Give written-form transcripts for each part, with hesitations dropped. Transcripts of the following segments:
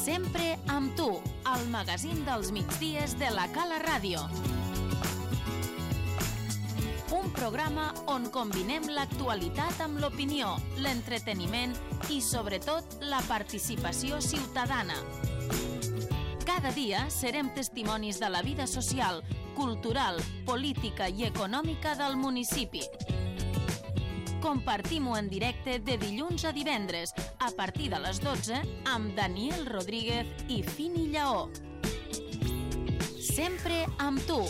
Sempre amb tu, el magazín dels migdies de la Cala Ràdio. Un programa on combinem l'actualitat amb l'opinió, l'entreteniment i, sobretot, la participació ciutadana. Cada dia serem testimonis de la vida social, cultural, política i econòmica del municipi. Compartim-ho en directe de dilluns a divendres, a partir de les 12, amb Daniel Rodríguez i Fini Lleó. Sempre amb tu.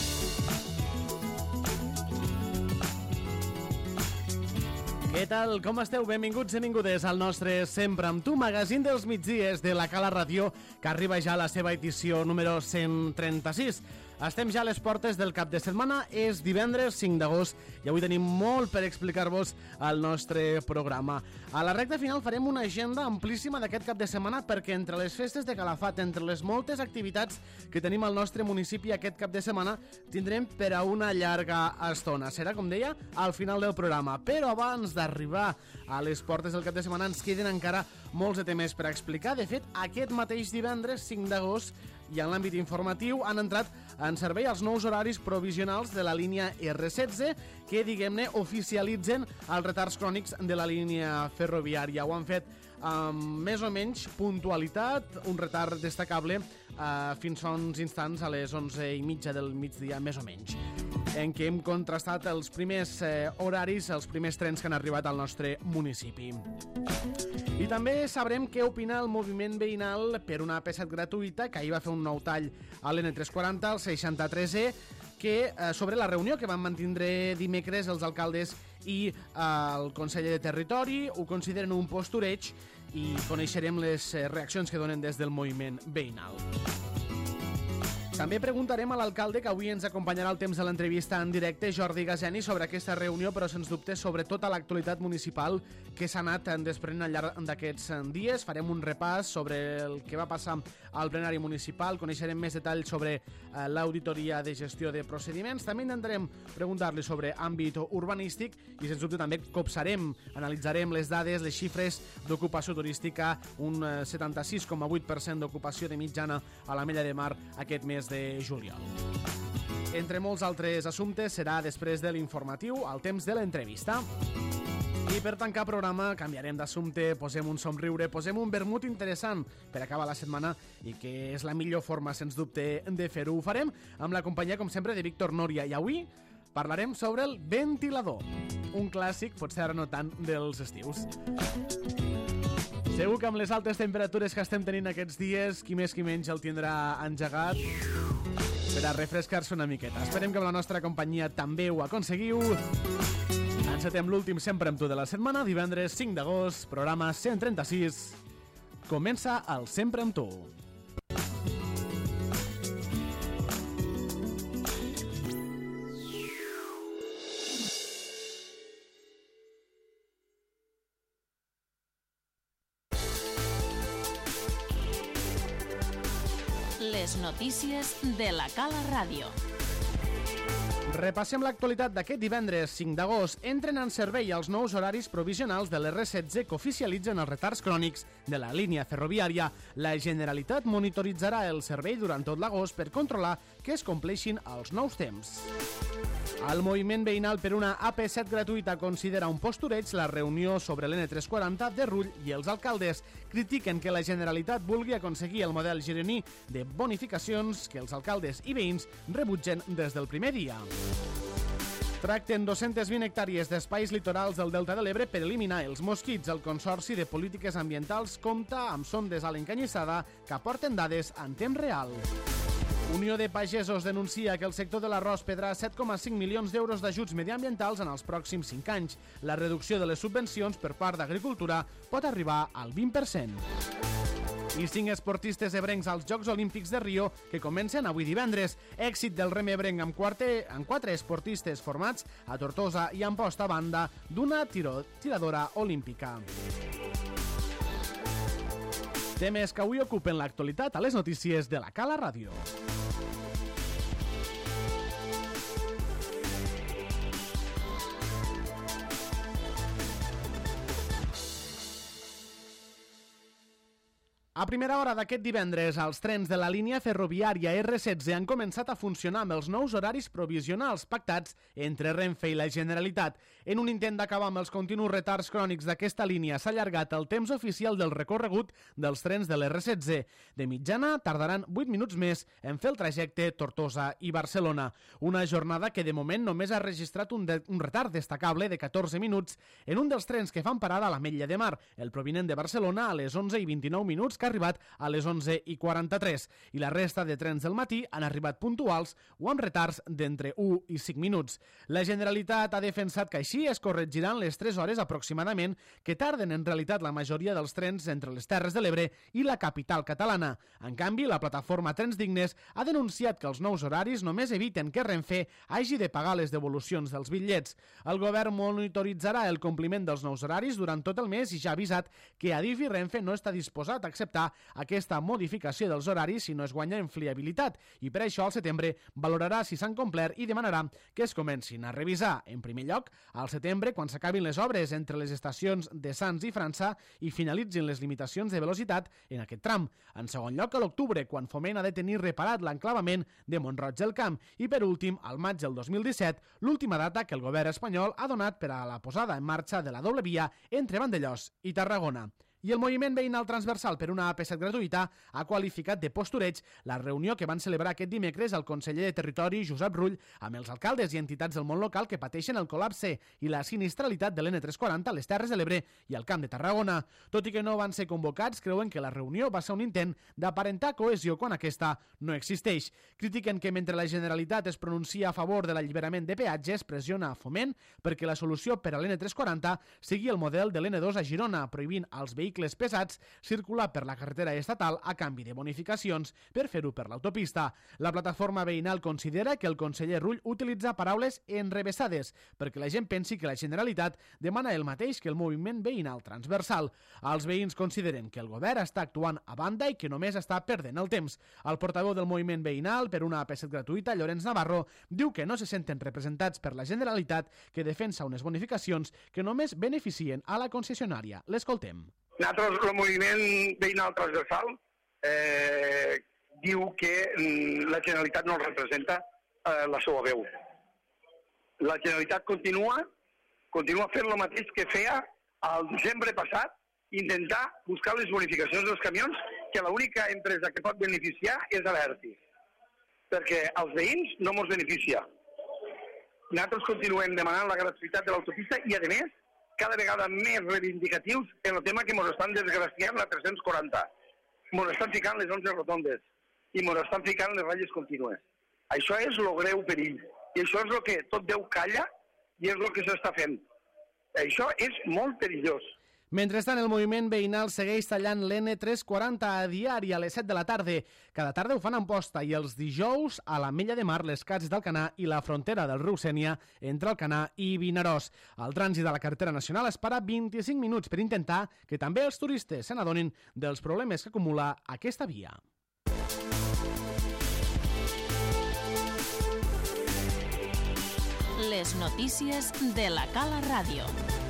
Què tal? Com esteu? Benvinguts i benvingudes al nostre Sempre amb tu, magazín dels migdies de la Cala Ràdio, que arriba ja a la seva edició número 136. Estem ja a les portes del cap de setmana, és divendres 5 d'agost i avui tenim molt per explicar-vos el nostre programa. A la recta final farem una agenda amplíssima d'aquest cap de setmana perquè entre les festes de Calafat, entre les moltes activitats que tenim al nostre municipi aquest cap de setmana, tindrem per a una llarga estona. Serà, com deia, al final del programa. Però abans d'arribar a les portes del cap de setmana ens queden encara molts de temes per explicar. De fet, aquest mateix divendres 5 d'agost i en l'àmbit informatiu han entrat en servei els nous horaris provisionals de la línia R16 que, diguem-ne, oficialitzen els retards crònics de la línia ferroviària. Ho han fet amb més o menys puntualitat, un retard destacable fins fa uns instants a les 11:30 del migdia, més o menys, en què hem contrastat els primers horaris, els primers trens que han arribat al nostre municipi. I també sabrem què opina el moviment veïnal per una AP7 gratuïta, que ahir va fer un nou tall a l'N340, al 63E, sobre la reunió que van mantindre dimecres els alcaldes i el conseller de Territori. Ho consideren un postureig i coneixerem les reaccions que donen des del moviment veïnal. També preguntarem a l'alcalde, que avui ens acompanyarà al temps de l'entrevista en directe, Jordi Gazeni, sobre aquesta reunió, però sens dubte sobre tota l'actualitat municipal que s'ha anat desprenent al llarg d'aquests dies. Farem un repàs sobre el que va passar al plenari municipal, coneixerem més detalls sobre l'auditoria de gestió de procediments. També intentarem preguntar-li sobre àmbit urbanístic i sens dubte també copsarem, analitzarem les dades, les xifres d'ocupació turística, un 76,8% d'ocupació de mitjana a l'Ametlla de Mar aquest mes de juliol. Entre molts altres assumptes serà després de l'informatiu, al temps de l'entrevista. I per tancar programa canviarem d'assumpte, posem un somriure, posem un vermut interessant per acabar la setmana i que és la millor forma, sens dubte, de fer-ho. Ho farem amb la companyia, com sempre, de Víctor Núria i avui parlarem sobre el ventilador, un clàssic, potser ara no tant, dels estius. Segur que amb les altes temperatures que estem tenint aquests dies, qui més qui menys el tindrà engegat per a refrescar-se una miqueta. Esperem que amb la nostra companyia també ho aconseguiu. Encetem l'últim Sempre amb tu de la setmana, divendres 5 d'agost, programa 136. Comença el Sempre amb tu. Les notícies de la Cala Ràdio. Repassem l'actualitat d'aquest divendres 5 d'agost. Entren en servei els nous horaris provisionals de l'R16 que oficialitzen els retards crònics de la línia ferroviària. La Generalitat monitoritzarà el servei durant tot l'agost per controlar que es compleixin els nous temps. El moviment veïnal per una AP7 gratuïta considera un postureig la reunió sobre l'N340 de Rull i els alcaldes. Critiquen que la Generalitat vulgui aconseguir el model gironí de bonificacions que els alcaldes i veïns rebutgen des del primer dia. Tracten 220 hectàrees d'espais litorals del Delta de l'Ebre per eliminar els mosquits. El Consorci de Polítiques Ambientals compta amb sondes a l'encanyissada que aporten dades en temps real. Unió de Pagesos denuncia que el sector de l'arròs perdrà 7,5 milions d'euros d'ajuts mediambientals en els pròxims 5 anys. La reducció de les subvencions per part d'Agricultura pot arribar al 20%. I 5 esportistes ebrencs als Jocs Olímpics de Rio que comencen avui divendres. Èxit del rem ebrenc amb 4 esportistes formats a Tortosa i Amposta a banda d'una tiradora olímpica. Temes que avui ocupen l'actualitat a les notícies de la Cala Ràdio. A primera hora d'aquest divendres, els trens de la línia ferroviària R16 han començat a funcionar amb els nous horaris provisionals pactats entre Renfe i la Generalitat. En un intent d'acabar amb els continus retards crònics d'aquesta línia, s'ha allargat el temps oficial del recorregut dels trens de l'R16. De mitjana, tardaran 8 minuts més en fer el trajecte Tortosa i Barcelona. Una jornada que de moment només ha registrat un retard destacable de 14 minuts en un dels trens que fan parada a l'Ametlla de Mar, el provinent de Barcelona a les 11:29 minuts, que ha arribat a les 11:43, i la resta de trens del matí han arribat puntuals o amb retards d'entre 1 i 5 minuts. La Generalitat ha defensat que així es corregiran les 3 hores aproximadament que tarden en realitat la majoria dels trens entre les Terres de l'Ebre i la capital catalana. En canvi, la plataforma Trens Dignes ha denunciat que els nous horaris només eviten que Renfe hagi de pagar les devolucions dels bitllets. El govern monitoritzarà el compliment dels nous horaris durant tot el mes i ja ha avisat que Adif i Renfe no està disposat a acceptar aquesta modificació dels horaris si no es guanya en fiabilitat, i per això al setembre valorarà si s'han complert i demanarà que es comencin a revisar. En primer lloc, al setembre, quan s'acabin les obres entre les estacions de Sants i França i finalitzin les limitacions de velocitat en aquest tram. En segon lloc, a l'octubre, quan Foment ha de tenir reparat l'enclavament de Mont-roig del Camp. I per últim, al maig del 2017, l'última data que el govern espanyol ha donat per a la posada en marxa de la doble via entre Vandellòs i Tarragona. I el moviment veïnal transversal per una AP7 gratuïta ha qualificat de postureig la reunió que van celebrar aquest dimecres el conseller de Territori, Josep Rull, amb els alcaldes i entitats del món local que pateixen el col·lapse i la sinistralitat de l'N340 a les Terres de l'Ebre i al Camp de Tarragona. Tot i que no van ser convocats, creuen que la reunió va ser un intent d'aparentar cohesió quan aquesta no existeix. Critiquen que mentre la Generalitat es pronuncia a favor de l'alliberament de peatges, pressiona a Foment perquè la solució per a l'N340 sigui el model de l'N2 a Girona, prohibint als vehicles pesats circular per la carretera estatal a canvi de bonificacions per fer-ho per l'autopista. La plataforma veïnal considera que el conseller Rull utilitza paraules enrevessades perquè la gent pensi que la Generalitat demana el mateix que el moviment veïnal transversal. Els veïns consideren que el govern està actuant a banda i que només està perdent el temps. El portaveu del moviment veïnal per una AP7 gratuïta, Llorenç Navarro, diu que no se senten representats per la Generalitat, que defensa unes bonificacions que només beneficien a la concessionària. L'escoltem. Nosaltres, el moviment veïnal transversal, diu que la Generalitat no representa la seva veu. La Generalitat continua fent el mateix que feia el desembre passat, intentar buscar les bonificacions dels camions, que l'única empresa que pot beneficiar és Abertis, perquè els veïns no ens beneficia. Nosaltres continuem demanant la gratuïtat de l'autopista i, a més, cada vegada més reivindicatius en el tema que ens estan desgraciant la 340. Ens estan ficant les 11 rotondes i ens estan ficant les ratlles contínues. Això és el greu perill. I això és el que tot Déu calla i és el que s'està fent. Això és molt perillós. Mentrestant, el moviment veïnal segueix tallant l'N340 a diari a les 7 de la tarda. Cada tarda ho fan a Amposta i els dijous a l'Ametlla de Mar, les Cats d'Alcanar i la frontera del riu Sénia entre Alcanar i Vinaròs. El trànsit de la carretera nacional es para 25 minuts per intentar que també els turistes se n'adonin dels problemes que acumula aquesta via. Les notícies de la Cala Ràdio.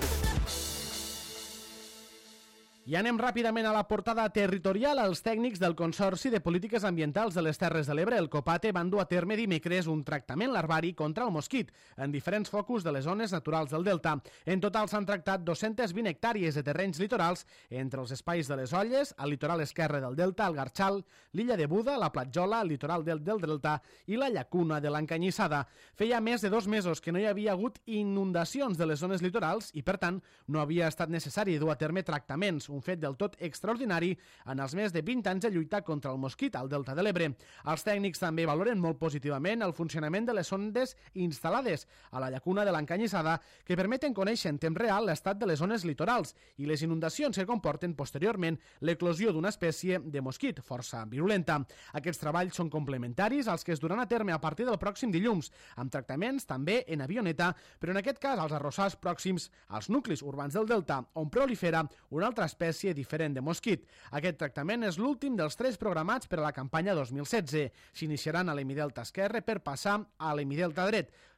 I anem ràpidament a la portada territorial. Els tècnics del Consorci de Polítiques Ambientals de les Terres de l'Ebre, el COPATE, van dur a terme dimecres un tractament larvari contra el mosquit en diferents focus de les zones naturals del Delta. En total s'han tractat 220 hectàrees de terrenys litorals entre els espais de les Olles, al litoral esquerre del Delta, el Garxal, l'illa de Buda, la Platjola, el litoral del Delta i la llacuna de l'Encanyissada. Feia més de 2 mesos que no hi havia hagut inundacions de les zones litorals i, per tant, no havia estat necessari dur a terme tractaments, un fet del tot extraordinari en els més de 20 anys de lluita contra el mosquit al Delta de l'Ebre. Els tècnics també valoren molt positivament el funcionament de les sondes instal·lades a la llacuna de l'Encanyissada que permeten conèixer en temps real l'estat de les zones litorals i les inundacions que comporten posteriorment l'eclosió d'una espècie de mosquit força virulenta. Aquests treballs són complementaris als que es duran a terme a partir del pròxim dilluns, amb tractaments també en avioneta, però en aquest cas als arrossars pròxims als nuclis urbans del Delta, on prolifera una altra espècie diferent de mosquit. Aquest tractament és l'últim dels 3 programats per a la campanya 2016. S'iniciaran a l'hemidelta esquerre per passar a l'hemidelta dret.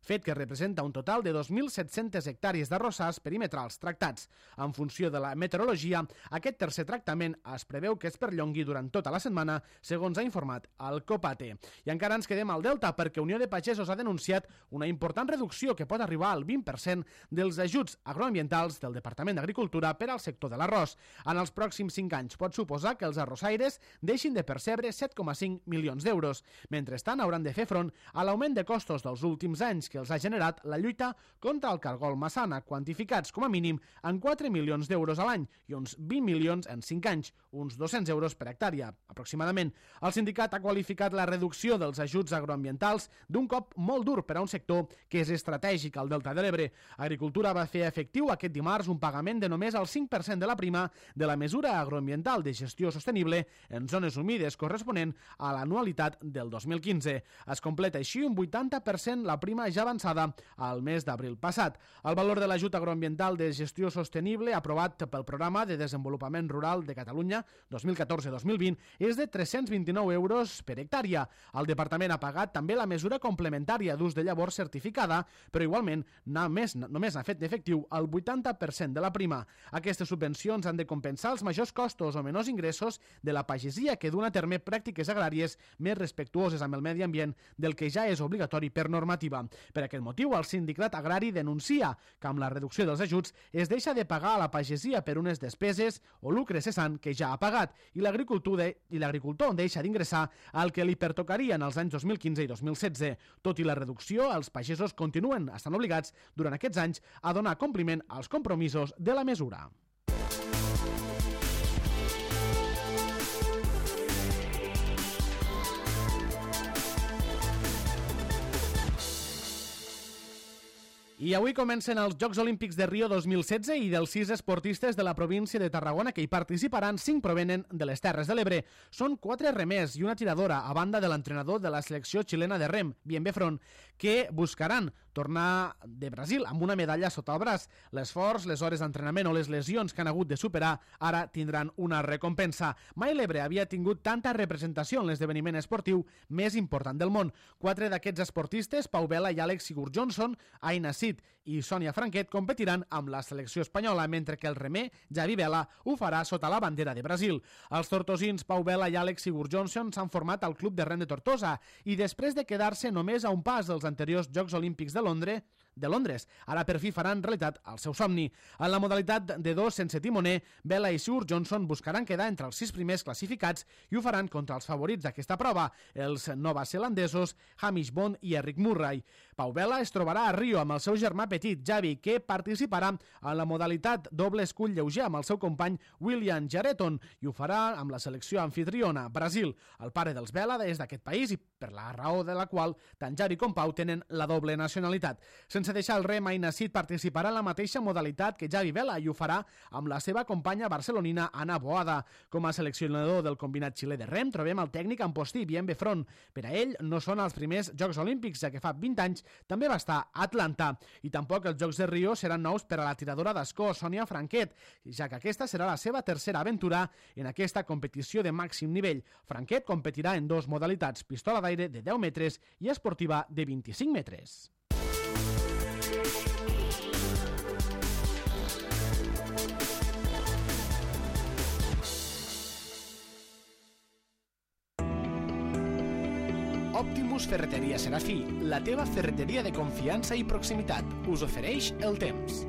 fet que representa un total de 2.700 hectàrees d'arrossars perimetrals tractats. En funció de la meteorologia, aquest tercer tractament es preveu que es perllongui durant tota la setmana, segons ha informat el COPATE. I encara ens quedem al Delta perquè Unió de Pagesos ha denunciat una important reducció que pot arribar al 20% dels ajuts agroambientals del Departament d'Agricultura per al sector de l'arròs. En els pròxims 5 anys pot suposar que els arrossaires deixin de percebre 7,5 milions d'euros. Mentrestant, hauran de fer front a l'augment de costos dels últims anys que els ha generat la lluita contra el cargol massana, quantificats com a mínim en 4 milions d'euros a l'any i uns 20 milions en 5 anys, uns 200 euros per hectàrea, aproximadament. El sindicat ha qualificat la reducció dels ajuts agroambientals d'un cop molt dur per a un sector que és estratègic al Delta de l'Ebre. Agricultura va fer efectiu aquest dimarts un pagament de només el 5% de la prima de la mesura agroambiental de gestió sostenible en zones humides corresponent a l'anualitat del 2015. Es completa així un 80% la prima ja avançada al mes d'abril passat. El valor de l'ajut agroambiental de gestió sostenible aprovat pel Programa de Desenvolupament Rural de Catalunya 2014-2020 és de 329 euros per hectàrea. El departament ha pagat també la mesura complementària d'ús de llavors certificada, però igualment només n'ha fet efectiu el 80% de la prima. Aquestes subvencions han de compensar els majors costos o menors ingressos de la pagesia que duen a terme pràctiques agràries més respectuoses amb el medi ambient del que ja és obligatori per normativa. Per aquest motiu, el sindicat agrari denuncia que amb la reducció dels ajuts es deixa de pagar a la pagesia per unes despeses o lucre cessant que ja ha pagat i l'agricultor deixa d'ingressar el que li pertocaria en els anys 2015 i 2016. Tot i la reducció, els pagesos estan obligats durant aquests anys a donar compliment als compromisos de la mesura. I avui comencen els Jocs Olímpics de Rio 2016 i dels 6 esportistes de la província de Tarragona que hi participaran, 5 provenen de les Terres de l'Ebre. Són 4 remers i una tiradora, a banda de l'entrenador de la selecció xilena de rem, Bien Befron, que buscaran tornar de Brasil amb una medalla sota el braç. L'esforç, les hores d'entrenament o les lesions que han hagut de superar ara tindran una recompensa. Mai l'Ebre havia tingut tanta representació en l'esdeveniment esportiu més important del món. 4 d'aquests esportistes, Pau Vela i Àlex Sigurjonsson, Aina Cid i Sònia Franquet, competiran amb la selecció espanyola, mentre que el remer Javi Vela ho farà sota la bandera de Brasil. Els tortosins Pau Vela i Àlex Sigurjonsson s'han format al Club de Rem de Tortosa i després de quedar-se només a un pas dels anteriors Jocs Olímpics de Londres. Ara per fi faran realitat el seu somni. En la modalitat de 2 sense timoner, Vela i Sigurjonsson buscaran quedar entre els 6 primers classificats i ho faran contra els favorits d'aquesta prova, els novazelandesos Hamish Bond i Eric Murray. Pau Vela es trobarà a Rio amb el seu germà petit, Javi, que participarà en la modalitat doble escull lleuger amb el seu company William Jareton i ho farà amb la selecció anfitriona, Brasil. El pare dels Vela és d'aquest país i per la raó de la qual tant Javi com Pau tenen la doble nacionalitat. Sense deixar el rem, Aina Cid participarà en la mateixa modalitat que Javi Vela i ho farà amb la seva companya barcelonina Ana Boada. Com a seleccionador del combinat xilè de rem trobem el tècnic Ampostí, Bien Befron. Per a ell no són els primers Jocs Olímpics, ja que fa 20 anys també va estar a Atlanta. I tampoc els Jocs de Rio seran nous per a la tiradora d'escó Sònia Franquet, ja que aquesta serà la seva tercera aventura en aquesta competició de màxim nivell. Franquet competirà en 2 modalitats, pistola d'aire de 10 metres i esportiva de 25 metres. Optimus Ferreteria Serafí, la teva ferreteria de confiança i proximitat, us ofereix el temps.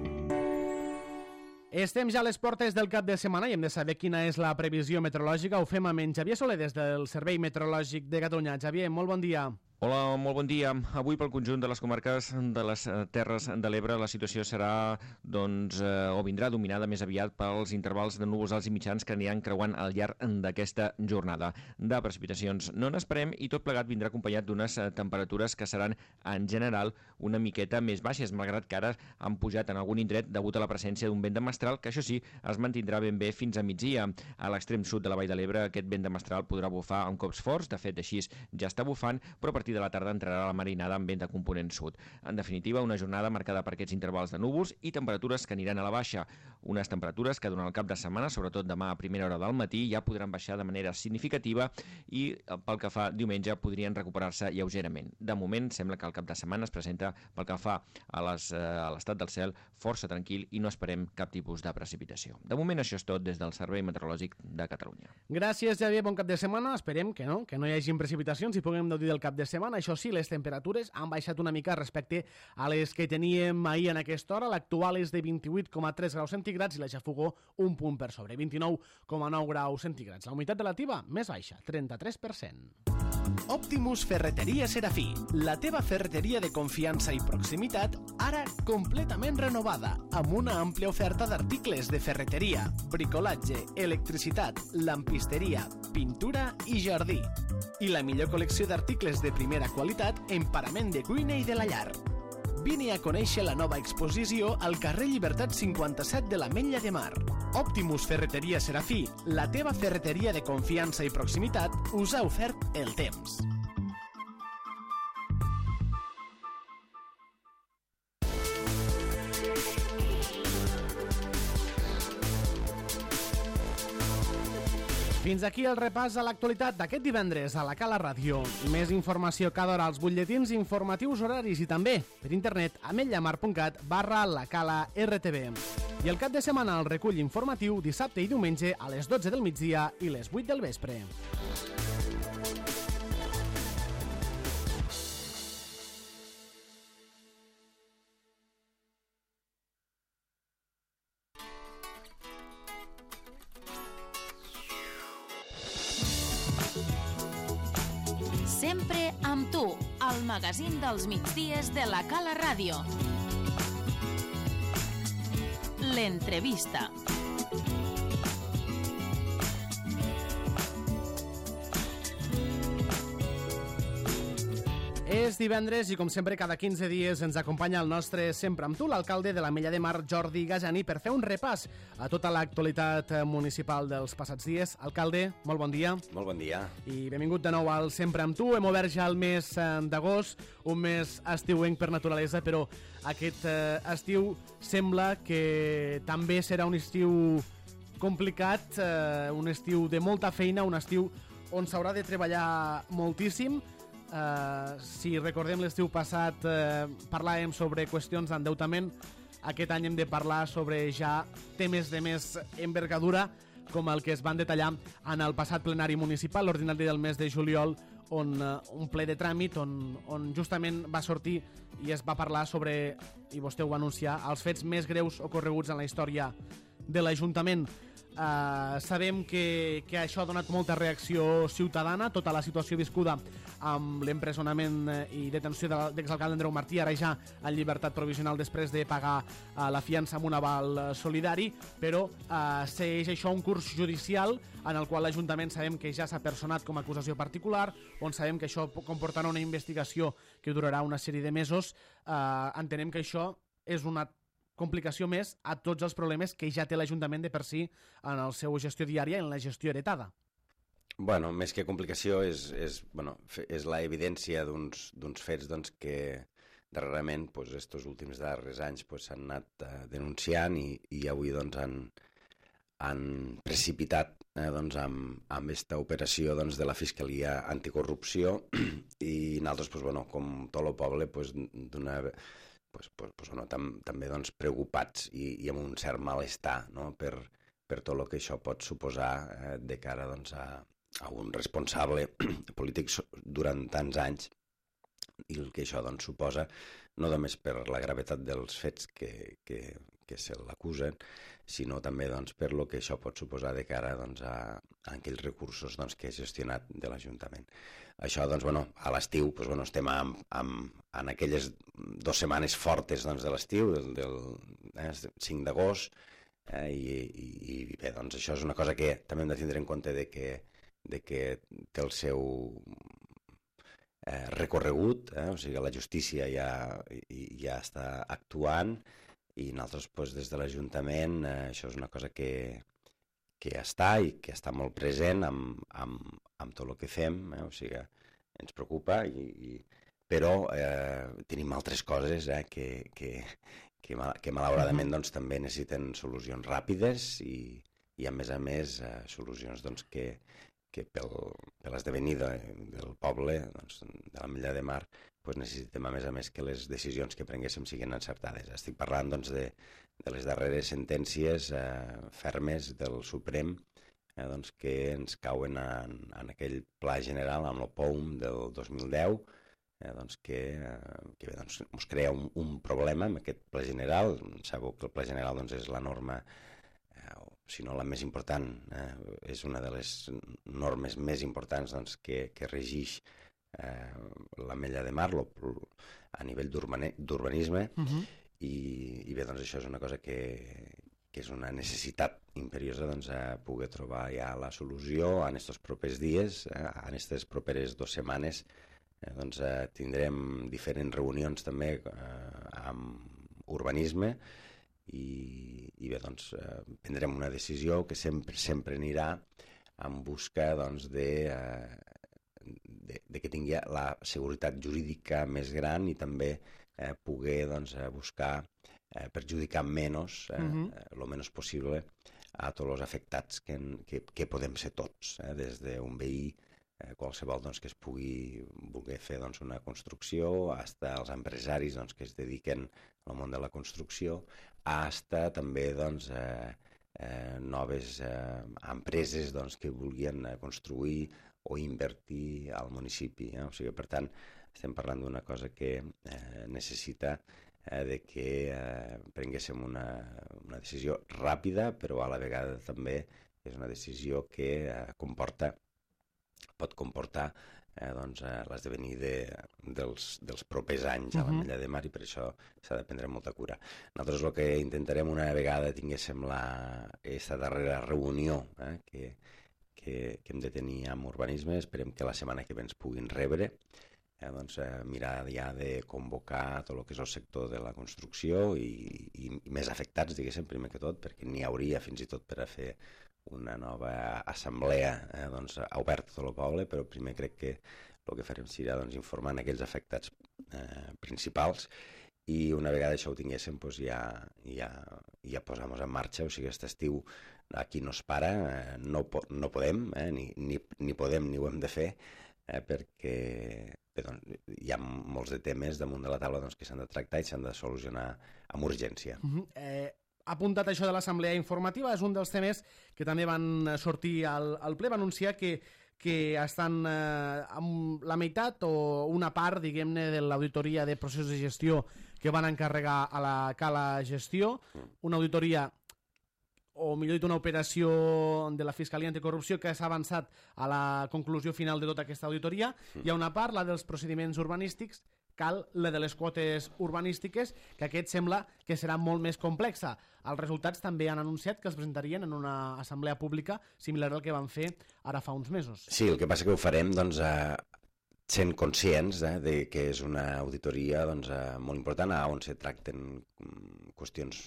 Estem ja a les portes del cap de setmana i hem de saber quina és la previsió meteorològica. Ho fem amb en Xavier Soler des del Servei Meteorològic de Catalunya. Xavier, molt bon dia. Hola, molt bon dia. Avui pel conjunt de les comarques de les Terres de l'Ebre la situació serà, o vindrà dominada més aviat pels intervals de núvols alts i mitjans que aniran creuant al llarg d'aquesta jornada. De precipitacions no n'esperem i tot plegat vindrà acompanyat d'unes temperatures que seran en general una miqueta més baixes, malgrat que ara han pujat en algun indret degut a la presència d'un vent de mestral que, això sí, es mantindrà ben bé fins a migdia. A l'extrem sud de la Vall de l'Ebre aquest vent de mestral podrà bufar amb cops forts, de fet així ja està bufant, però a partir partir de la tarda entrarà la marinada amb vent de component sud. En definitiva, una jornada marcada per aquests intervals de núvols i temperatures que aniran a la baixa. Unes temperatures que durant el cap de setmana, sobretot demà a primera hora del matí, ja podran baixar de manera significativa i pel que fa diumenge podrien recuperar-se lleugerament. De moment, sembla que el cap de setmana es presenta pel que fa a l'estat del cel força tranquil i no esperem cap tipus de precipitació. De moment això és tot des del Servei Meteorològic de Catalunya. Gràcies, Javier. Bon cap de setmana. Esperem que no hi hagi precipitacions i puguem gaudir del cap de setmana. Això sí, les temperatures han baixat una mica respecte a les que teníem ahir en aquesta hora. L'actual és de 28,3 graus centígrads i la xafogó un punt per sobre, 29,9 graus centígrads. La humitat relativa més baixa, 33%. Optimus Ferreteria Serafí, la teva ferreteria de confiança i proximitat, ara completament renovada, amb una àmplia oferta d'articles de ferreteria, bricolatge, electricitat, lampisteria, pintura i jardí. I la millor col·lecció d'articles de primera qualitat en parament de cuina i de la llar. Vine a conèixer la nova exposició al carrer Llibertat 57 de l'Ametlla de Mar. Optimus Ferreteria Serafí, la teva ferreteria de confiança i proximitat, us ha ofert el temps. Fins aquí el repàs a l'actualitat d'aquest divendres a la Cala Ràdio. Més informació cada hora als butlletins informatius horaris i també per internet a ametllamarpunt.cat/lacala-rtb. I el cap de setmana el recull informatiu dissabte i diumenge a les 12 del migdia i les 8 del vespre. Sempre amb tu, al magazín dels migdies de la Cala Ràdio. L'entrevista. És divendres i, com sempre, cada 15 dies ens acompanya el nostre Sempre amb tu, l'alcalde de l'Ametlla de Mar, Jordi Gajani, per fer un repàs a tota l'actualitat municipal dels passats dies. Alcalde, molt bon dia. Molt bon dia. I benvingut de nou al Sempre amb tu. Hem obert ja el mes d'agost, un mes estiuenc per naturalesa, però aquest estiu sembla que també serà un estiu complicat, un estiu de molta feina, un estiu on s'haurà de treballar moltíssim. Si recordem l'estiu passat parlàvem sobre qüestions d'endeutament, aquest any hem de parlar sobre ja temes de més envergadura com el que es van detallar en el passat plenari municipal, l'ordinari del mes de juliol, on un ple de tràmit on justament va sortir i es va parlar sobre, i vostè ho va anunciar, els fets més greus ocorreguts en la història de l'Ajuntament. Sabem que això ha donat molta reacció ciutadana, tota la situació viscuda amb l'empresonament i detenció de l'exalcalde Andreu Martí, ara ja en llibertat provisional després de pagar la fiança amb un aval solidari, però segueix això un curs judicial en el qual l'Ajuntament sabem que ja s'ha personat com a acusació particular, on sabem que això comportarà una investigació que durarà una sèrie de mesos. Entenem que això és una complicació més a tots els problemes que ja té l'Ajuntament de per si en la seva gestió diària i en la gestió heretada. Bueno, més que complicació és la evidència d'uns fets que darrerament, estos últims darrers anys, s'han anat denunciant i avui han precipitat amb aquesta operació de la Fiscalia Anticorrupció i nosaltres, com tot el poble, també preocupats i amb un cert malestar, no? per tot el que això pot suposar de cara a un responsable polític durant tants anys i el que això suposa no només per la gravetat dels fets que se l'acusen, sinó també per el que això pot suposar de cara a aquells recursos que ha gestionat de l'Ajuntament. Això, a l'estiu, estem en aquelles 2 setmanes fortes de l'estiu, del 5 d'agost, i bé, això és una cosa que també hem de tindre en compte de que té el seu recorregut, o sigui, la justícia ja està actuant i nosaltres des de l'Ajuntament això és una cosa que està i que està molt present amb tot el que fem, o sigui, ens preocupa, però tenim altres coses que malauradament doncs, també necessiten solucions ràpides i a més, solucions doncs, que per l'esdevenir del poble, doncs, de l'Ametlla de Mar, doncs, necessitem a més que les decisions que prenguéssim siguin encertades. Estic parlant doncs, de les darreres sentències fermes del Suprem doncs, que ens cauen en aquell pla general amb el POUM del 2010, doncs, que doncs, ens crea un problema amb aquest pla general. Sabeu que el pla general doncs, és la norma, si no la més important, és una de les normes més importants doncs, que regix l'Ametlla de Mar a nivell d'urbanisme, i bé, doncs això és una cosa que és una necessitat imperiosa doncs, a poder trobar ja la solució en aquests propers dies, en aquestes properes 2 setmanes. Doncs, tindrem diferents reunions també amb urbanisme i bé, doncs, prendrem una decisió que sempre anirà en busca doncs, de que tingui la seguretat jurídica més gran i també poder doncs, buscar perjudicar menys, el menys possible, a tots els afectats que podem ser tots, des d'un veí qualsevol doncs, que es pugui voler fer doncs, una construcció, fins als empresaris doncs, que es dediquen al món de la construcció, fins també doncs, noves empreses doncs, que vulguin construir o invertir al municipi. O sigui, per tant, estem parlant d'una cosa que necessita de que prenguéssim una decisió ràpida, però a la vegada també és una decisió que pot comportar doncs, l'esdevenir dels propers anys a l'Ametlla de Mar, i per això s'ha de prendre molta cura. Nosaltres el que intentarem, una vegada tinguéssim aquesta darrera reunió que hem de tenir amb urbanisme, esperem que la setmana que ve ens puguin rebre, doncs, mirar ja de convocar tot el que és el sector de la construcció i més afectats, diguéssim, primer que tot, perquè n'hi hauria fins i tot per a fer una nova assemblea doncs, oberta a tot el poble, però primer crec que el que farem serà doncs, informar aquells afectats principals, i una vegada això ho tinguéssim doncs, ja posar-nos en marxa. O sigui, aquest estiu aquí no es para, no podem, ni podem ni ho hem de fer, perquè doncs, hi ha molts de temes damunt de la taula doncs, que s'han de tractar i s'han de solucionar amb urgència. Ha apuntat això de l'assemblea informativa, és un dels temes que també van sortir al ple, va anunciar que estan amb la meitat o una part, diguem-ne, de l'auditoria de processos de gestió que van encarregar a la Cala Gestió, una auditoria, o millor dit, una operació de la Fiscalia Anticorrupció que s'ha avançat a la conclusió final de tota aquesta auditoria. Hi ha una part, la dels procediments urbanístics, cal la de les quotes urbanístiques, que aquest sembla que serà molt més complexa. Els resultats també han anunciat que els presentarien en una assemblea pública similar al que van fer ara fa uns mesos. Sí, el que passa que ho farem doncs, sent conscients de que és una auditoria doncs, molt important, on se tracten qüestions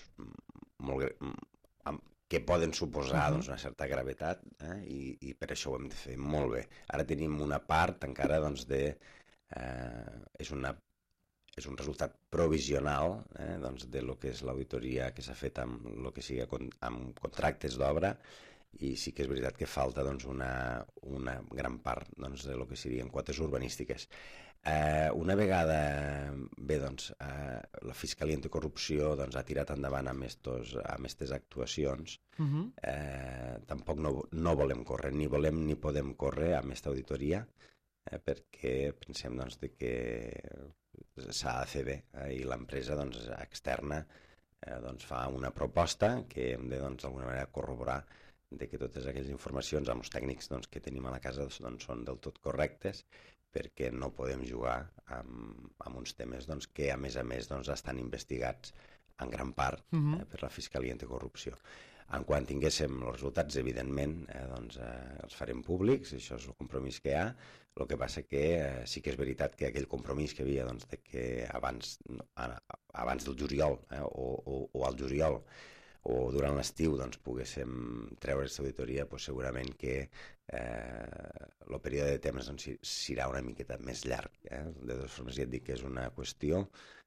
que poden suposar doncs, una certa gravetat, i per això ho hem de fer molt bé. Ara tenim una part encara doncs, és un resultat provisional doncs, de lo que és l'auditoria que s'ha fet amb el que sigui amb contractes d'obra, i sí que és veritat que falta doncs, una gran part doncs, de lo que serien quotes urbanístiques. Una vegada doncs, la Fiscalia Anticorrupció doncs, ha tirat endavant amb aquestes actuacions, tampoc no volem córrer, ni volem ni podem córrer amb aquesta auditoria, perquè pensem doncs, que s'ha de fer bé, i l'empresa doncs, externa doncs, fa una proposta que hem de doncs, d'alguna manera corroborar de que totes aquelles informacions amb els tècnics doncs, que tenim a la casa doncs, són del tot correctes, perquè no podem jugar amb uns temes doncs, que a més doncs, estan investigats en gran part per la Fiscalia Anticorrupció. En quan tinguéssim els resultats, evidentment, doncs, els farem públics, això és el compromís que hi ha. El que passa que sí que és veritat que aquell compromís que hi havia doncs, de que abans del juliol o al juliol o durant l'estiu doncs, poguéssim treure aquesta auditoria, doncs, segurament que el període de temps doncs, serà una miqueta més llarg. De totes formes, ja et dic que és una qüestió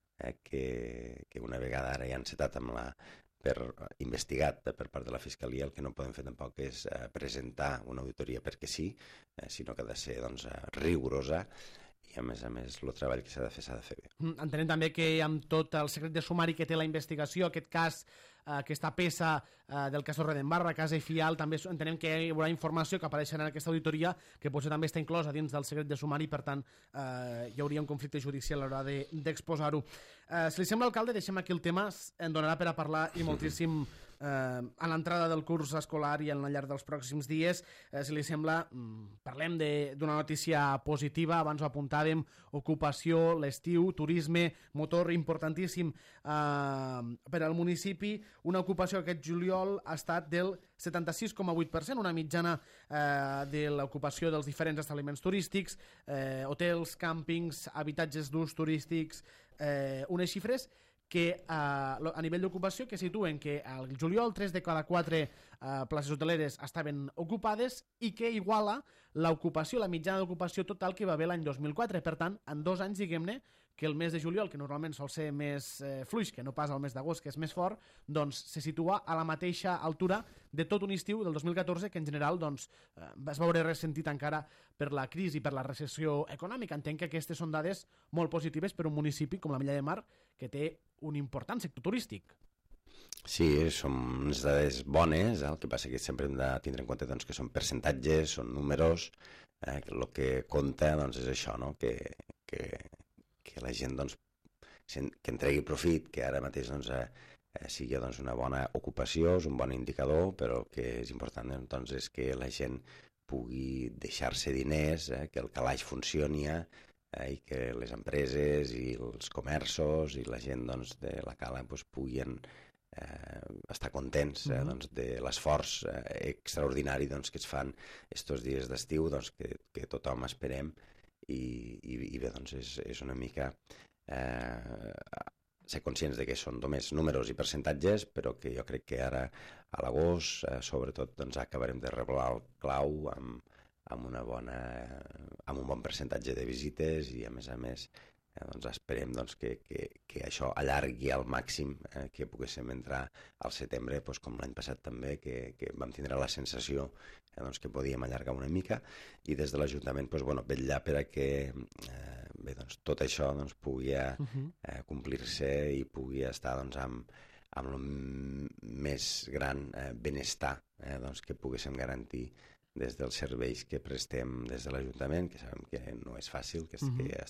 que una vegada ara ja encetat investigat per part de la Fiscalia, el que no podem fer tampoc és presentar una auditoria perquè sí, sinó que ha de ser doncs, rigorosa i a més el treball que s'ha de fer bé. Entenem també que amb tot el secret de sumari que té la investigació, aquest cas, aquesta peça del cas Torredembarra, cas Efial, també entenem que hi haurà informació que apareixerà en aquesta auditoria que potser també està inclosa dins del secret de sumari, per tant hi hauria un conflicte judicial a l'hora d'exposar-ho. Si li sembla, alcalde, deixem aquí el tema, en donarà per a parlar i moltíssim a l'entrada del curs escolar i al llarg dels pròxims dies. Si li sembla, parlem d'una notícia positiva, abans ho apuntàvem, ocupació, l'estiu, turisme, motor importantíssim per al municipi, una ocupació aquest juliol ha estat del 76,8%, una mitjana de l'ocupació dels diferents establiments turístics, hotels, càmpings, habitatges d'ús turístics, unes xifres que a nivell d'ocupació que situen que al juliol 3 de cada 4 places hoteleres estaven ocupades i que iguala l'ocupació, la mitjana d'ocupació total que va haver l'any 2004. Per tant, en 2 anys, diguem-ne, que el mes de juliol, que normalment sol ser més fluix, que no pas el mes d'agost, que és més fort, doncs se situa a la mateixa altura de tot un estiu del 2014, que en general doncs, es va veure ressentit encara per la crisi, per la recessió econòmica. Entenc que aquestes són dades molt positives per un municipi com la Mella de Mar, que té un important sector turístic. Sí, són unes dades bones, el que passa que sempre hem de tindre en compte doncs, que són percentatges, són números, el que compta doncs, és això, no? que la gent doncs, que en tregui profit, que ara mateix doncs, sigui doncs, una bona ocupació, és un bon indicador, però el que és important doncs, és que la gent pugui deixar-se diners, que el calaix funcioni i que les empreses i els comerços i la gent doncs, de la cala doncs, puguin estar contents doncs, de l'esforç extraordinari doncs, que es fan estos dies d'estiu, doncs, que tothom esperem i bé, doncs és una mica ser conscients de que són només números i percentatges, però que jo crec que ara a l'agost sobretot doncs, acabarem de reblar el clau amb un bon percentatge de visites i a més doncs esperem doncs, que això allargui al màxim que poguéssim entrar al setembre, doncs, com l'any passat també, que vam tindre la sensació doncs, que podíem allargar una mica i des de l'Ajuntament doncs, bueno, vetllar per a que bé, doncs, tot això doncs, pugui complir-se i pugui estar doncs, amb el més gran benestar doncs, que poguéssim garantir des dels serveis que prestem des de l'Ajuntament, que sabem que no és fàcil, que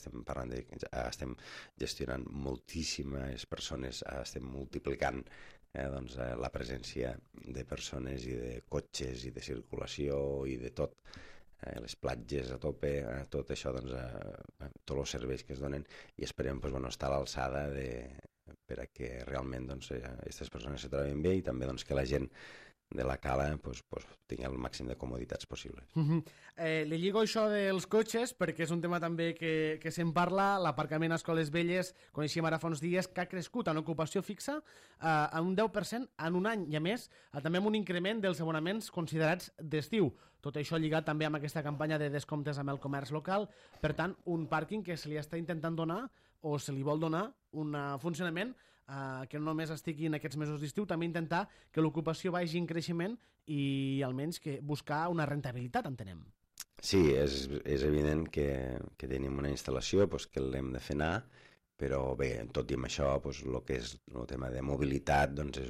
estem gestionant moltíssimes persones, estem multiplicant doncs, la presència de persones i de cotxes i de circulació i de tot, les platges a tope, tot això, doncs, tots els serveis que es donen i esperem doncs, bueno, estar a l'alçada per a que realment aquestes persones se troben bé i també doncs, que la gent de la cala tingui el màxim de comoditats possibles. Li lligo això dels cotxes perquè és un tema també que se'n parla. L'aparcament a Escoles Velles, coneixíem ara fa uns dies, que ha crescut en ocupació fixa en un 10% en un any i a més també amb un increment dels abonaments considerats d'estiu. Tot això lligat també amb aquesta campanya de descomptes amb el comerç local. Per tant, un pàrquing que se li està intentant donar o se li vol donar un funcionament que no només estigui en aquests mesos d'estiu, també intentar que l'ocupació vagi en creixement i almenys que buscar una rentabilitat, entenem. Sí, és evident que tenim una instal·lació que l'hem de fer anar, però bé, tot i amb això, el que és el tema de mobilitat és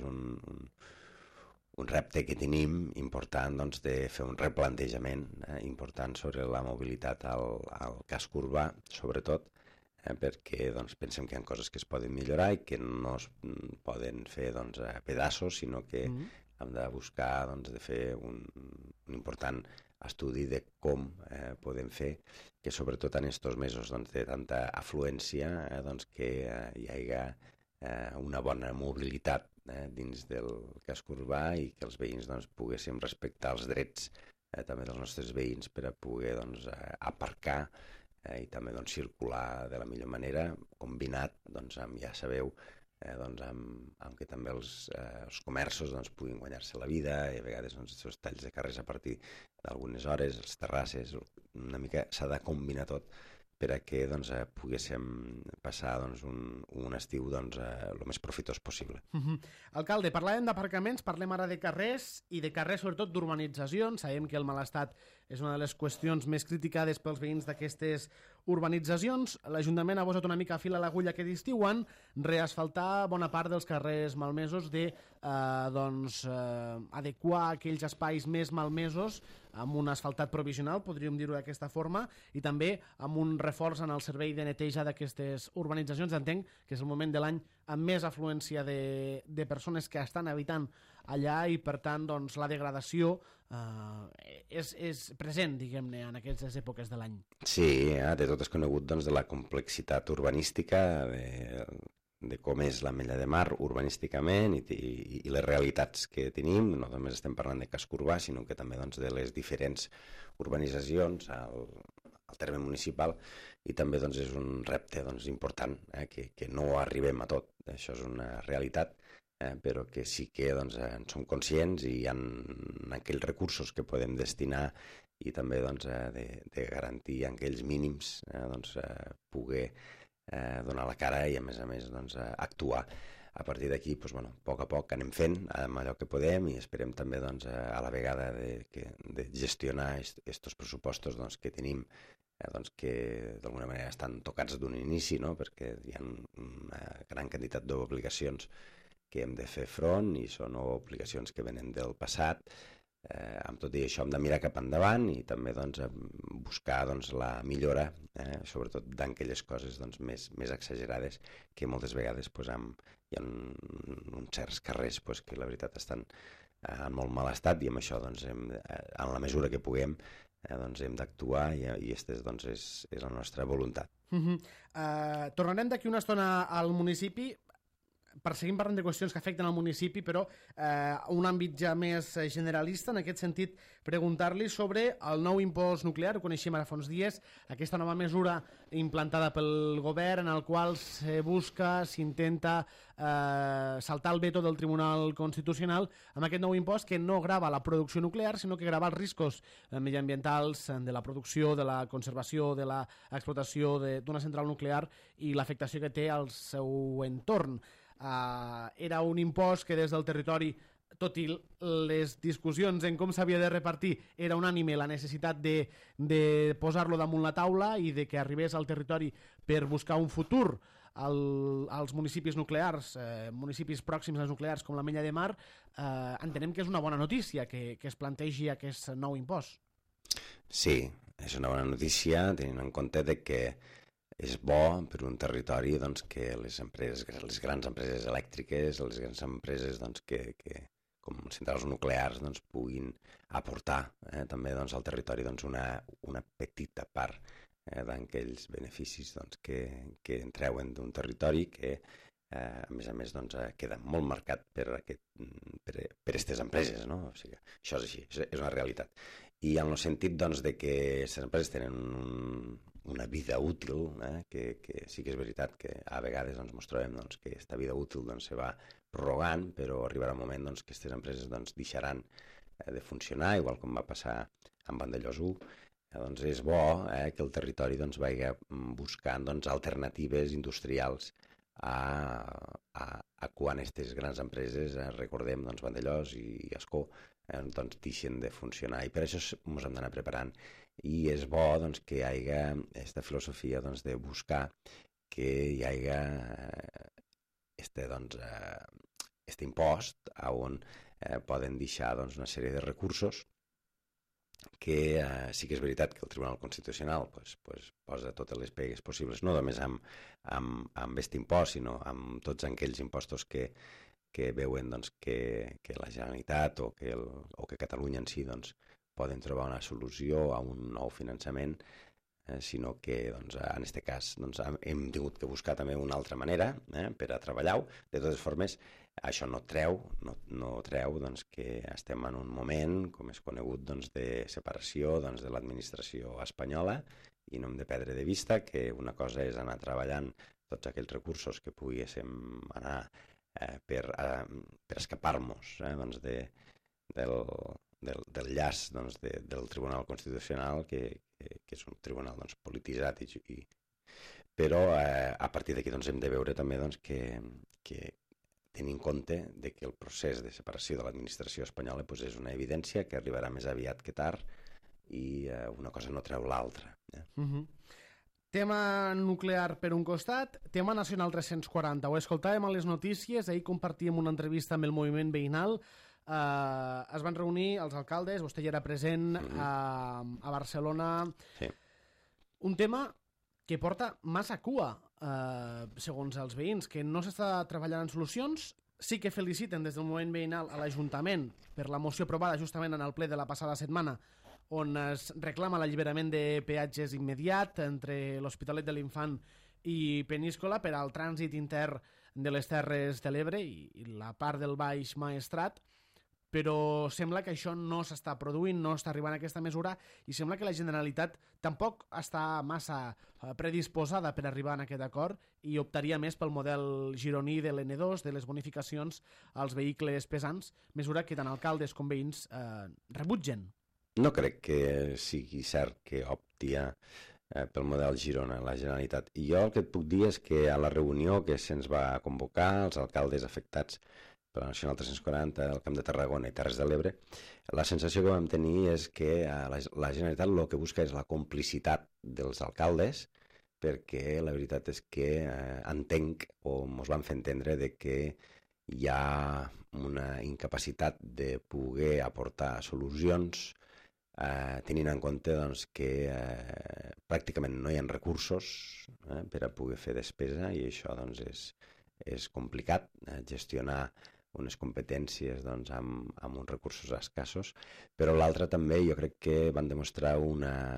un repte que tenim important de fer un replantejament important sobre la mobilitat al casc urbà, sobretot, perquè pensem que hi ha coses que es poden millorar i que no es poden fer a pedaços, sinó que hem de buscar de fer un important estudi de com podem fer que sobretot en aquests mesos de tanta afluència que hi hagi una bona mobilitat dins del casc urbà i que els veïns poguéssim respectar els drets també dels nostres veïns per a poder aparcar i també circular de la millor manera, combinat amb, ja sabeu, amb que també els comerços doncs, puguin guanyar-se la vida, i a vegades doncs, els talls de carrers a partir d'algunes hores, les terrasses, una mica s'ha de combinar tot perquè doncs, poguéssim passar doncs, un estiu doncs, el més profitós possible. Alcalde, parlàvem d'aparcaments, parlem ara de carrers i de carrers sobretot d'urbanitzacions. Sabem que el mal estat és una de les qüestions més criticades pels veïns d'aquestes urbanitzacions. L'Ajuntament ha posat una mica fil a l'agulla aquest estiu en reasfaltar bona part dels carrers malmesos, de adequar aquells espais més malmesos amb un asfaltat provisional, podríem dir-ho d'aquesta forma, i també amb un reforç en el servei de neteja d'aquestes urbanitzacions. Entenc que és el moment de l'any amb més afluència de persones que estan habitant allà i, per tant, doncs, la degradació és present, diguem-ne, en aquestes èpoques de l'any. Sí, de tot és conegut doncs, de la complexitat urbanística, de com és l'Ametlla de Mar urbanísticament i les realitats que tenim. No només estem parlant de casc urbà, sinó que també doncs, de les diferents urbanitzacions al terme municipal, i també doncs, és un repte doncs, important, que no arribem a tot. Això és una realitat, però que sí que doncs, en som conscients i hi ha aquells recursos que podem destinar i també doncs, de garantir aquells mínims doncs, poder donar la cara i a més doncs, actuar. A partir d'aquí, doncs, bueno, a poc anem fent amb allò que podem i esperem també doncs, a la vegada de gestionar aquests pressupostos doncs, que tenim, doncs, que d'alguna manera estan tocats d'un inici, no? Perquè hi ha una gran quantitat d'obligacions que hem de fer front i són obligacions que venen del passat. Amb tot i això hem de mirar cap endavant i també doncs, buscar doncs, la millora, sobretot d'aquelles coses doncs, més exagerades que moltes vegades pues, hi ha uns certs carrers pues, que la veritat estan en molt mal estat, i amb això doncs, en la mesura que puguem doncs, hem d'actuar i aquesta doncs, és la nostra voluntat. Tornarem d'aquí una estona al municipi. Seguim parlant de qüestions que afecten al municipi, però un àmbit ja més generalista. En aquest sentit, preguntar-li sobre el nou impost nuclear. Ho coneixem ara fa uns dies, aquesta nova mesura implantada pel govern, en el qual s'intenta saltar el veto del Tribunal Constitucional amb aquest nou impost que no grava la producció nuclear, sinó que grava els riscos mediambientals de la producció, de la conservació, de l'explotació d'una central nuclear i l'afectació que té al seu entorn. Era un impost que des del territori, tot i les discussions en com s'havia de repartir, era unànime la necessitat de posar-lo damunt la taula i de que arribés al territori per buscar un futur als municipis nuclears, municipis pròxims als nuclears com l'Ametlla de Mar. Entenem que és una bona notícia que es plantegi aquest nou impost. Sí, és una bona notícia, tenint en compte que és bo per un territori doncs, que les grans empreses elèctriques, les grans empreses doncs, que com centrals nuclears doncs, puguin aportar també doncs, al territori doncs, una petita part d'aquells beneficis doncs, que en treuen d'un territori que a més doncs, queda molt marcat per aquestes empreses, no? O sigui, això és així, és una realitat. I en el sentit doncs, de que les empreses tenen una vida útil, que sí que és veritat que a vegades doncs, ens trobem doncs, que aquesta vida útil doncs, se va prorrogant, però arribarà un moment doncs, que aquestes empreses doncs, deixaran de funcionar, igual com va passar amb Vandellòs 1. Doncs és bo que el territori doncs, vagi buscant doncs, alternatives industrials a quan aquestes grans empreses, recordem doncs, Vandellòs i Ascó, doncs, deixen de funcionar, i per això ens hem d'anar preparant. I és bo doncs, que hi hagi aquesta filosofia doncs, de buscar que hi hagi este impost on poden deixar doncs, una sèrie de recursos que sí que és veritat que el Tribunal Constitucional posa totes les pegues possibles, no només amb aquest impost, sinó amb tots aquells impostos que veuen doncs, que la Generalitat o que Catalunya en si doncs, poden trobar una solució a un nou finançament, sinó que doncs, en aquest cas doncs, hem tingut que buscar també una altra manera per a treballar-ho. De totes formes, això no treu doncs, que estem en un moment, com és conegut, doncs, de separació doncs, de l'administració espanyola, i no hem de perdre de vista que una cosa és anar treballant tots aquells recursos que poguéssim anar per escapar-nos doncs del llaç doncs, del Tribunal Constitucional, que és un tribunal doncs, polititzat, però a partir d'aquí doncs, hem de veure també doncs, que tenint en compte que el procés de separació de l'administració espanyola doncs, és una evidència que arribarà més aviat que tard i una cosa no treu l'altra. Tema nuclear per un costat, tema nacional 340. Ho escoltàvem a les notícies, ahir compartíem una entrevista amb el moviment veïnal. Es van reunir els alcaldes, vostè ja era present a Barcelona. Sí. Un tema que porta massa cua, segons els veïns, que no s'està treballant en solucions. Sí que feliciten des del moviment veïnal a l'Ajuntament per la moció aprovada justament en el ple de la passada setmana, on es reclama l'alliberament de peatges immediat entre l'Hospitalet de l'Infant i Peníscola per al trànsit intern de les Terres de l'Ebre i la part del Baix Maestrat, però sembla que això no s'està produint, no està arribant a aquesta mesura i sembla que la Generalitat tampoc està massa predisposada per arribar a aquest acord i optaria més pel model gironí de l'N2, de les bonificacions als vehicles pesants, mesura que tant alcaldes com veïns rebutgen. No crec que sigui cert que opti pel model Girona la Generalitat. I jo el que et puc dir és que a la reunió que se'ns va convocar, els alcaldes afectats per la Nacional 340, el Camp de Tarragona i Terres de l'Ebre, la sensació que vam tenir és que la Generalitat el que busca és la complicitat dels alcaldes, perquè la veritat és que entenc, o ens van fer entendre, de que hi ha una incapacitat de poder aportar solucions tenint en compte doncs, que pràcticament no hi ha recursos per a poder fer despesa i això doncs, és complicat gestionar unes competències doncs, amb uns recursos escassos, però l'altre també jo crec que van demostrar una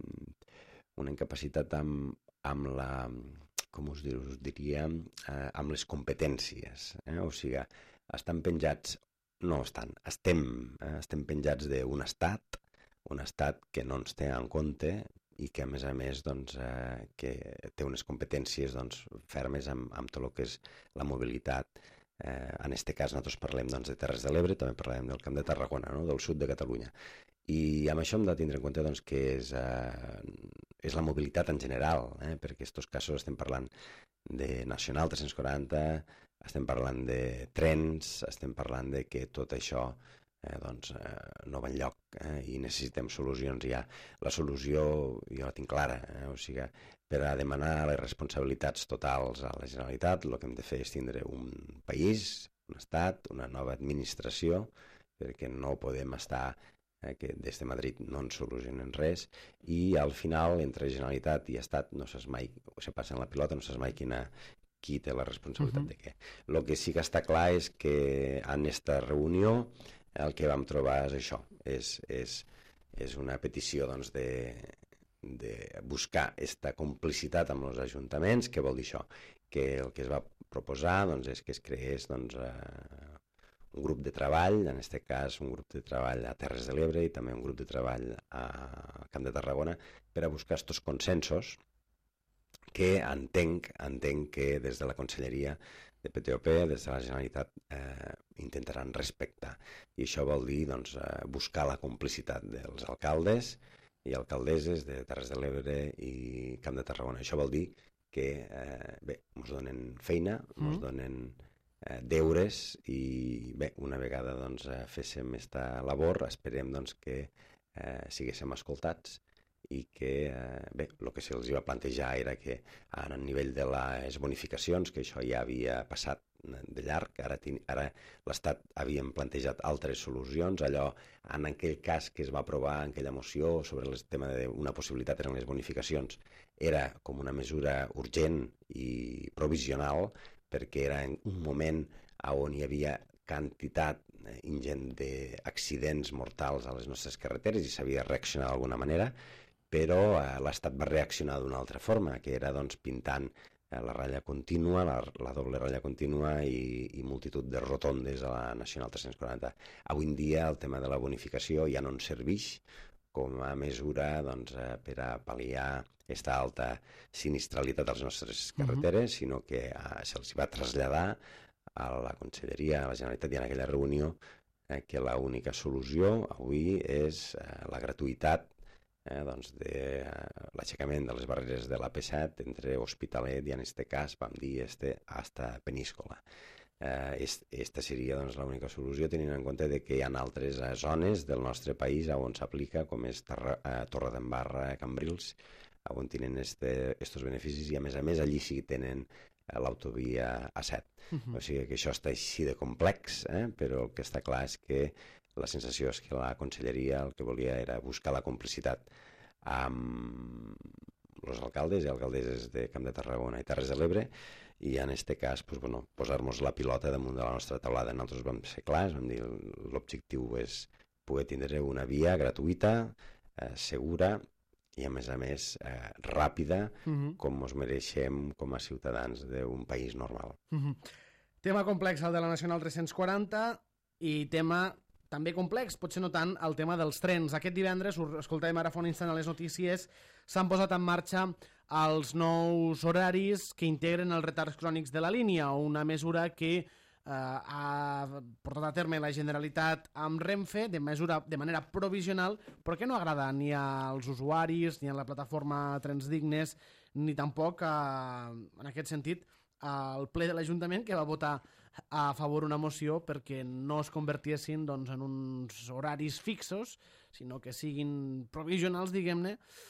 incapacitat amb la, com us diria, amb les competències. O sigui, estan penjats, no estan, estem penjats d'un estat, un estat que no ens té en compte i que a més doncs, que té unes competències doncs, fermes amb tot el que és la mobilitat. En aquest cas nosaltres parlem doncs, de Terres de l'Ebre, també parlem del Camp de Tarragona, no? Del sud de Catalunya. I amb això hem de tindre en compte doncs, que és la mobilitat en general, perquè en aquests casos estem parlant de Nacional 340, estem parlant de trens, estem parlant de que tot això no va enlloc i necessitem solucions ja. La solució jo la tinc clara, o sigui, per a demanar les responsabilitats totals a la Generalitat el que hem de fer és tindre un país, un estat, una nova administració, perquè no podem estar que des de Madrid no ens solucionen res i al final entre Generalitat i Estat no saps mai, se passen la pilota, no saps mai qui té la responsabilitat de què. El que sí que està clar és que en aquesta reunió el que vam trobar és això, és una petició doncs, de buscar aquesta complicitat amb els ajuntaments. Què vol dir això? Que el que es va proposar doncs, és que es creés doncs, un grup de treball, en aquest cas un grup de treball a Terres de l'Ebre i també un grup de treball a Camp de Tarragona per a buscar aquests consensos que entenc que des de la Conselleria de PTOP, des de la Generalitat, intentaran respectar. I això vol dir doncs, buscar la complicitat dels alcaldes i alcaldesses de Terres de l'Ebre i Camp de Tarragona. Això vol dir que ens donen feina, ens donen deures i bé, una vegada doncs, féssim aquesta labor, esperem doncs, que siguéssim escoltats i que bé, el que se'ls va plantejar era que a nivell de les bonificacions, que això ja havia passat de llarg, ara l'Estat havien plantejat altres solucions, allò en aquell cas que es va aprovar en aquella moció sobre el tema d'una possibilitat eren les bonificacions, era com una mesura urgent i provisional perquè era en un moment on hi havia quantitat ingent d'accidents mortals a les nostres carreteres i s'havia de reaccionar d'alguna manera, però l'Estat va reaccionar d'una altra forma, que era doncs, pintant la ratlla contínua, la doble ratlla contínua i multitud de rotondes a la Nacional 340. Avui en dia el tema de la bonificació ja no ens serveix com a mesura per a pal·liar aquesta alta sinistralitat a les nostres carreteres, sinó que se'ls va traslladar a la Conselleria, a la Generalitat i en aquella reunió que l'única solució avui és la gratuïtat de l'aixecament de les barreres de l'AP7 entre Hospitalet i en este cas vam dir hasta Peníscola. Esta seria l'única solució tenint en compte que hi ha altres zones del nostre país on s'aplica, com és Torredembarra, Cambrils, on tenen estos beneficis i a més allí sí que tenen l'autovia A7. O sigui que això està així de complex, però el que està clar és que la sensació és que la Conselleria el que volia era buscar la complicitat amb els alcaldes i alcaldesses de Camp de Tarragona i Terres de l'Ebre i en aquest cas posar-nos la pilota damunt de la nostra taulada. Nosaltres vam ser clars, vam dir l'objectiu és poder tindre una via gratuïta, segura i a més ràpida, com ens mereixem com a ciutadans d'un país normal. Tema complex el de la Nacional 340 i tema també complex, potser no tant, el tema dels trens. Aquest divendres, ho escoltàvem ara fa un instant a les notícies, s'han posat en marxa els nous horaris que integren els retards crònics de la línia, una mesura que ha portat a terme la Generalitat amb Renfe de manera provisional, però que no agrada ni als usuaris, ni a la plataforma Trens Dignes, ni tampoc, en aquest sentit, al ple de l'Ajuntament, que va votar a favor una moció perquè no es convertiessin en uns horaris fixos, sinó que siguin provisionals, diguem-ne,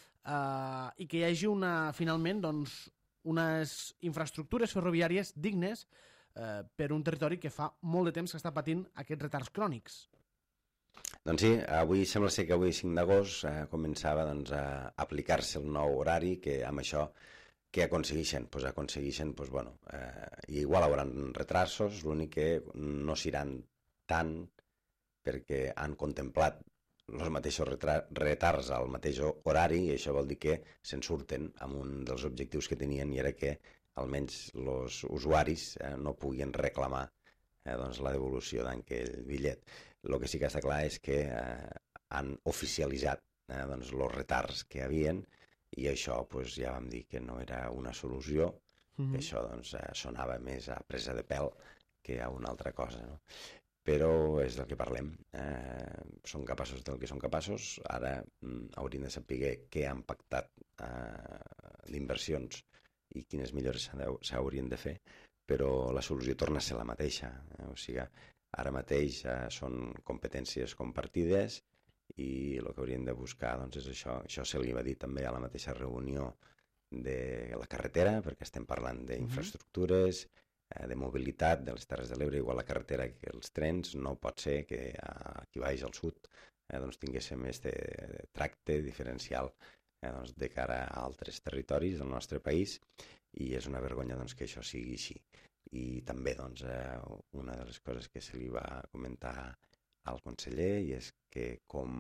i que hi hagi finalment unes infraestructures ferroviàries dignes per un territori que fa molt de temps que està patint aquests retards crònics. Doncs sí, sembla ser que avui 5 d'agost començava a aplicar-se el nou horari, que amb això què aconsegueixen? Aconsegueixen, igual hi haurà retrasos, l'únic que no seran tant perquè han contemplat els mateixos retards al mateix horari i això vol dir que se'n surten amb un dels objectius que tenien i era que almenys els usuaris no puguin reclamar la devolució d'aquell bitllet. El que sí que està clar és que han oficialitzat els retards que hi havien i això ja vam dir que no era una solució, que això sonava més a presa de pèl que a una altra cosa, no? Però és del que parlem. Són capaços del que són capaços. Ara hauríem de saber què han pactat d'inversions i quines millores s'haurien de fer, però la solució torna a ser la mateixa. O sigui, ara mateix són competències compartides i el que hauríem de buscar és això. Això se li va dir també a la mateixa reunió de la carretera, perquè estem parlant d'infraestructures, de mobilitat de les Terres de l'Ebre, igual la carretera que els trens. No pot ser que aquí baix al sud tinguéssim aquest tracte diferencial de cara a altres territoris del nostre país i és una vergonya que això sigui així. I també una de les coses que se li va comentar al conseller i és que com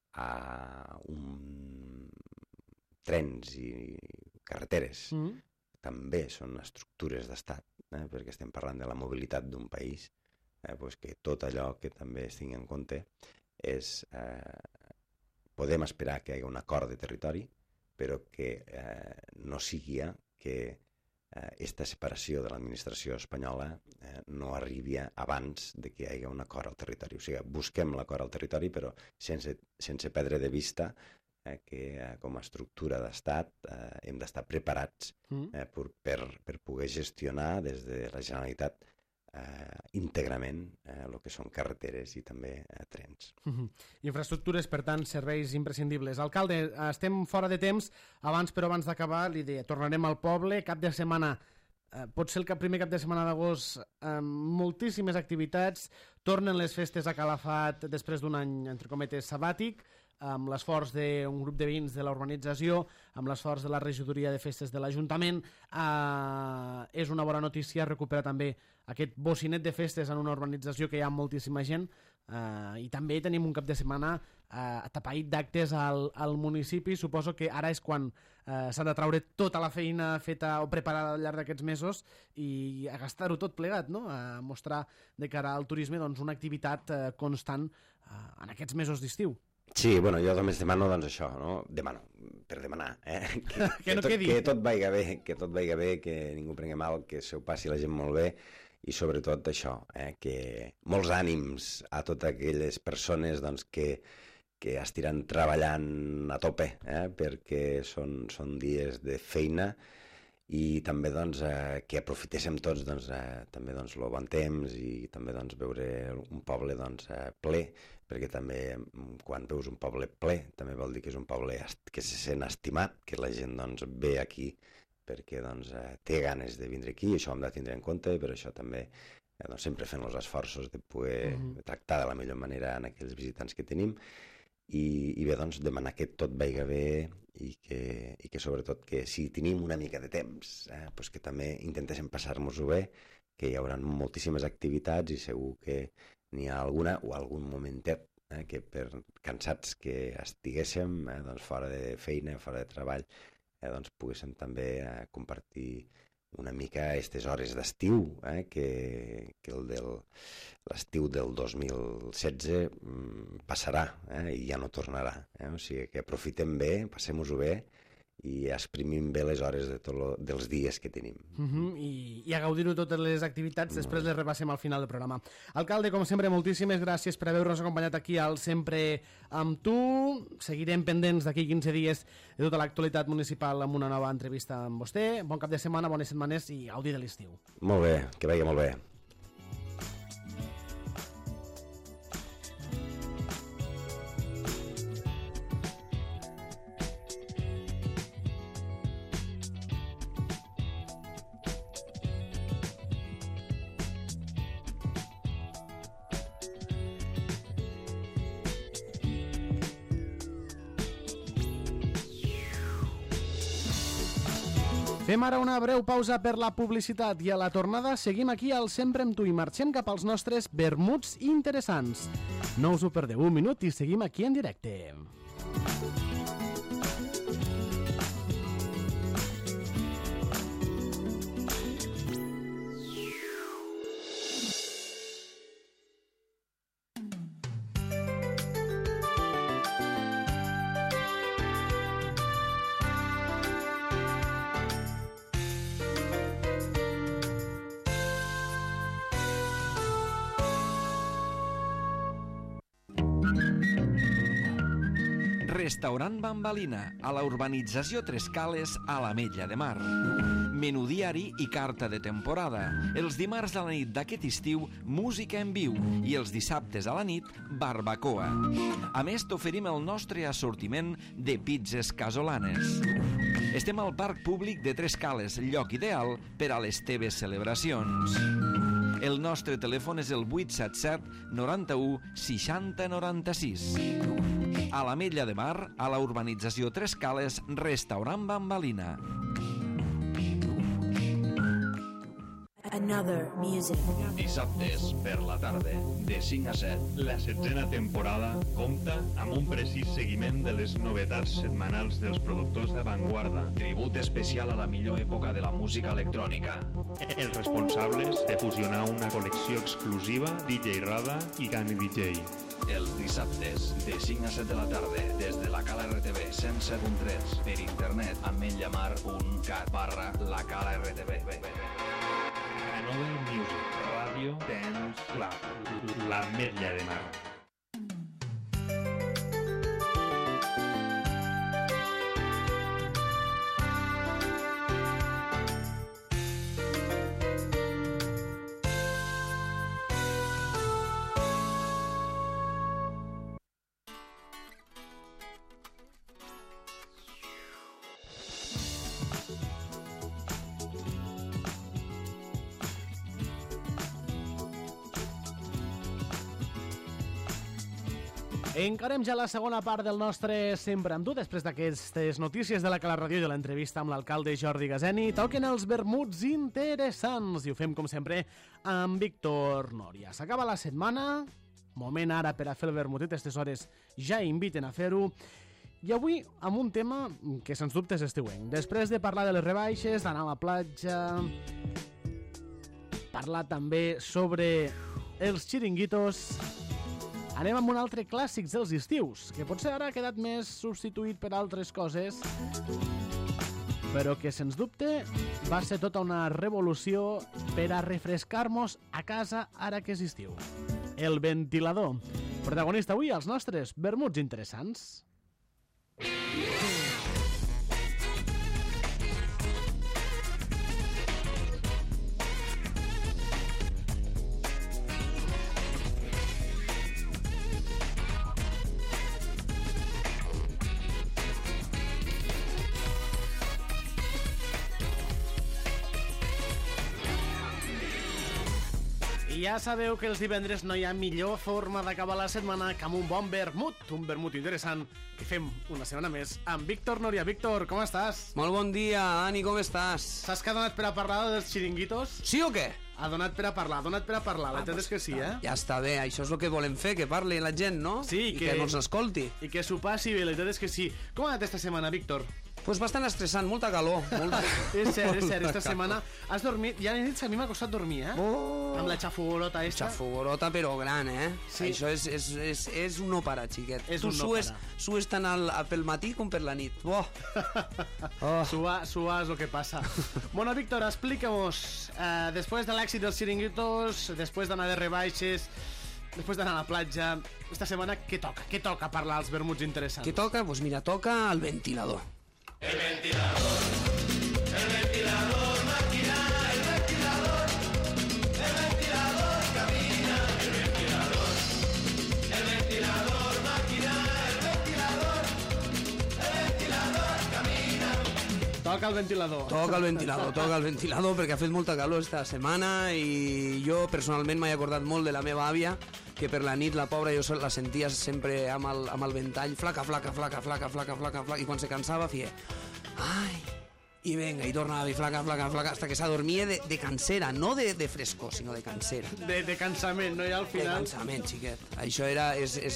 trens i carreteres també són estructures d'estat, perquè estem parlant de la mobilitat d'un país, que tot allò que també es tingui en compte és podem esperar que hi hagi un acord de territori, però que no sigui que aquesta separació de l'administració espanyola no arribi abans de que hi hagi un acord al territori. O sigui, busquem l'acord al territori, però sense perdre de vista que com a estructura d'estat hem d'estar preparats per poder gestionar des de la Generalitat íntegrament el que són carreteres i també trens. Infraestructures, per tant, serveis imprescindibles. Alcalde, estem fora de temps. Abans d'acabar, li deia, tornarem al poble, cap de setmana, pot ser el primer cap de setmana d'agost, moltíssimes activitats, tornen les festes a Calafat després d'un any, entre cometes, sabàtic, amb l'esforç d'un grup de veïns de la urbanització, amb l'esforç de la regidoria de festes de l'Ajuntament. És una bona notícia recuperar també aquest bocinet de festes en una urbanització que hi ha moltíssima gent i també tenim un cap de setmana atapeït d'actes al municipi. Suposo que ara és quan s'ha de traure tota la feina feta o preparada al llarg d'aquests mesos i a gastar-ho tot plegat, no? A mostrar de cara al turisme una activitat constant en aquests mesos d'estiu. Sí, bueno, jo només demano, doncs, això, no? Demano, per demanar, Que no quedi. Que tot vaiga bé, que ningú prengui mal, que se ho passi la gent molt bé, i sobretot això, que molts ànims a totes aquelles persones, doncs, que estiran treballant a tope, perquè són dies de feina, i també doncs, que aprofitéssim tots doncs, també doncs, el bon temps i també doncs, veure un poble doncs, ple, perquè també quan veus un poble ple també vol dir que és un poble que se sent estimat, que la gent doncs, ve aquí perquè doncs, té ganes de vindre aquí, i això ho hem de tindre en compte, i per això també doncs, sempre fent els esforços de poder tractar de la millor manera en aquells visitants que tenim, i bé, doncs, demanar que tot vaiga bé i que sobretot que si tenim una mica de temps, doncs que també intentéssim passar-nos-ho bé, que hi haurà moltíssimes activitats i segur que n'hi ha alguna o algun momentet que per cansats que estiguéssim doncs fora de feina, fora de treball, doncs poguéssim també compartir una mica aquestes hores d'estiu, que l'estiu del 2016 passarà i ja no tornarà. O sigui que aprofitem bé, passem-nos-ho bé i exprimim bé les hores dels dies que tenim. I a gaudir-ho totes les activitats, després les repassem al final del programa. Alcalde, com sempre, moltíssimes gràcies per haver-nos acompanyat aquí al Sempre amb tu. Seguirem pendents d'aquí 15 dies de tota l'actualitat municipal amb una nova entrevista amb vostè. Bon cap de setmana, bones setmanes i gaudir de l'estiu. Molt bé, que vagi molt bé. Fem ara una breu pausa per la publicitat i a la tornada seguim aquí al Sempre amb tu i marxem cap als nostres vermuts interessants. No us ho perdeu, un minut i seguim aquí en directe. Restaurant Bambalina, a la urbanització Tres Cales, a l'Ametlla de Mar. Menú diari i carta de temporada. Els dimarts a la nit d'aquest estiu, música en viu, i els dissabtes a la nit, barbacoa. A més, t'oferim el nostre assortiment de pizzas casolanes. Estem al Parc Públic de Tres Cales, lloc ideal per a les teves celebracions. El nostre telèfon és el 877 91 60 96. A l'Ametlla de Mar, a la urbanització Tres Cales, restaurant Bambalina. Another Music. Dissabtes per la tarda, de 5 a 7. La 7a temporada compta amb un precís seguiment de les novetats setmanals dels productors d'avantguarda. Tribut especial a la millor època de la música electrònica. Els responsables de fusionar una col·lecció exclusiva DJ Rada i Gani DJ. Els dissabtes, de 5 a 7 de la tarda, des de la Cala RTV 107.3, per internet a mellamar.cat/la-cala-rtv. Another Music, Radio Dance Club, l'Ametlla de Mar. Encarem ja la segona part del nostre Sempre amb tu. Després d'aquestes notícies de la Cala Ràdio i de l'entrevista amb l'alcalde Jordi Gazeni, toquen els vermuts interessants i ho fem, com sempre, amb Víctor Núria. S'acaba la setmana, moment ara per a fer el vermutet, aquestes hores ja inviten a fer-ho, i avui amb un tema que sens dubte és estiuenc. Després de parlar de les rebaixes, d'anar a la platja, parlar també sobre els xiringuitos, Anem amb un altre clàssic dels estius, que potser ara ha quedat més substituït per altres coses, però que, sens dubte, va ser tota una revolució per a refrescar-nos a casa ara que és estiu. El ventilador. Protagonista avui, els nostres vermuts interessants. I ja sabeu que els divendres no hi ha millor forma d'acabar la setmana que amb un bon vermut, un vermut interessant, que fem una setmana més amb Víctor Núria. Víctor, com estàs? Molt bon dia, Dani, com estàs? Saps que ha donat per a parlar dels xiringuitos? Sí o què? Ha donat per a parlar, la veritat és que sí, eh? Ja està bé, això és el que volem fer, que parli la gent, no? Sí, I que no ens escolti. I que s'ho passi bé, la veritat és que sí. Com ha anat esta setmana, Víctor? Pues bastant estressant, molta calor. És cert, esta setmana has dormit... Ja a nit a mi m'ha costat dormir, eh? Amb la xafogorota esta. Xafogorota, però gran, eh? Sí. Això és un no parar, xiquet. És tu un no parar. sues tant pel matí com per la nit. Suar és el que passa. Bueno, Víctor, explica-mos, després de l'èxit dels xiringuitos, després d'anar de rebaixes, després d'anar a la platja, esta setmana què toca? Què toca parlar als vermuts interessants? Què toca? Doncs mira, toca el ventilador. El ventilador máquina, el ventilador camina, el ventilador máquina, el ventilador camina. Toca el ventilador. Toca el ventilador perquè ha fet molta calor esta setmana i jo personalment m'he acordat molt de la meva àvia, que per la nit la pobra jo la sentia sempre amb el ventall flaca, i quan se cansava feia ai, i venga, i tornava a dir flaca, hasta que s'adormia de cansera, no de frescor, sinó de cansera. De cansament, no? I al final... De cansament, xiquet. Això era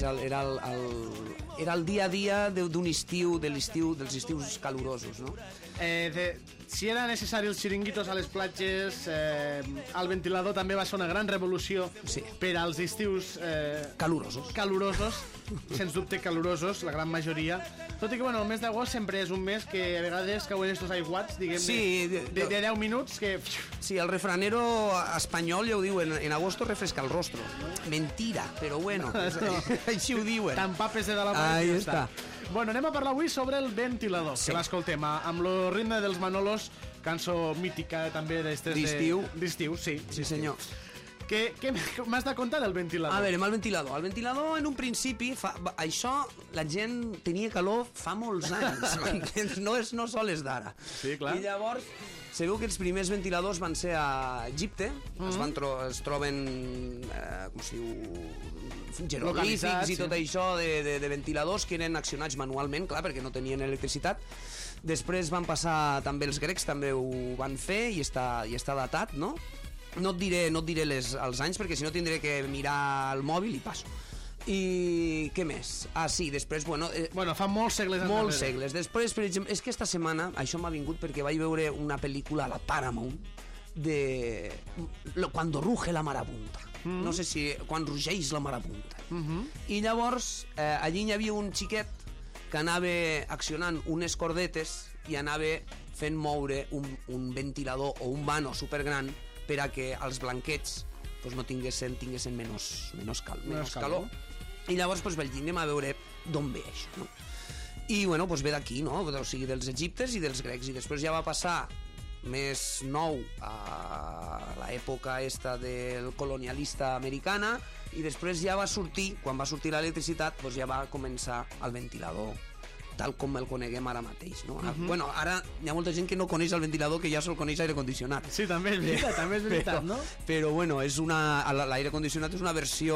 el dia a dia d'un estiu, dels estius calorosos, no? Si era necessari els xiringuitos a les platges, el ventilador també va ser una gran revolució per als estius calorosos, sens dubte calorosos, la gran majoria. Tot i que, bueno, el mes d'agost sempre és un mes que a vegades cauen estos aiguats, diguem-ne, de 10 minuts que... Sí, el refranero espanyol ja ho diu, en agosto refresca el rostro. Mentira, però bueno, així ho diuen. T'empapes de la mà i ja està. Bueno, anem a parlar avui sobre el ventilador, que l'escoltem amb el ritme dels Manolos, cançó mítica també d'estiu. D'estiu, sí. Sí, senyor. Què m'has de contar del ventilador? A veure, amb el ventilador. El ventilador, en un principi, això la gent tenia calor fa molts anys. No sols d'ara. Sí, clar. I llavors, sabeu que els primers ventiladors van ser a Egipte, es troben, com si diu, jeroglífics i tot això de ventiladors que eren accionats manualment, clar, perquè no tenien electricitat. Després van passar també els grecs, també ho van fer i està datat, no? No et diré els anys perquè si no tindré que mirar el mòbil i passo. I què més? Ah, sí, després, bueno, fa molts segles. Molts segles. Després, per exemple, és que esta setmana això m'ha vingut perquè vaig veure una pel·lícula a la Paramount de Cuando ruge la marabunta. No sé si quan rugeix la marabunta. I llavors allí hi havia un xiquet que anava accionant unes cordetes i anava fent moure un ventilador o un vano supergran per a que els blanquets no tinguessin menys calor. I llavors vaig dir, anem a veure d'on ve això, no? I bueno, ve d'aquí, no? O sigui, dels egiptes i dels grecs. I després ja va passar més nou a l'època esta del colonialista americana i després ja va sortir, quan va sortir l'electricitat, ja va començar el ventilador tal com el coneguem ara mateix, no? Bueno, ara hi ha molta gent que no coneix el ventilador, que ja sol coneix l'aire condicionat. Sí, també és veritat, no? Però bueno, l'aire condicionat és una versió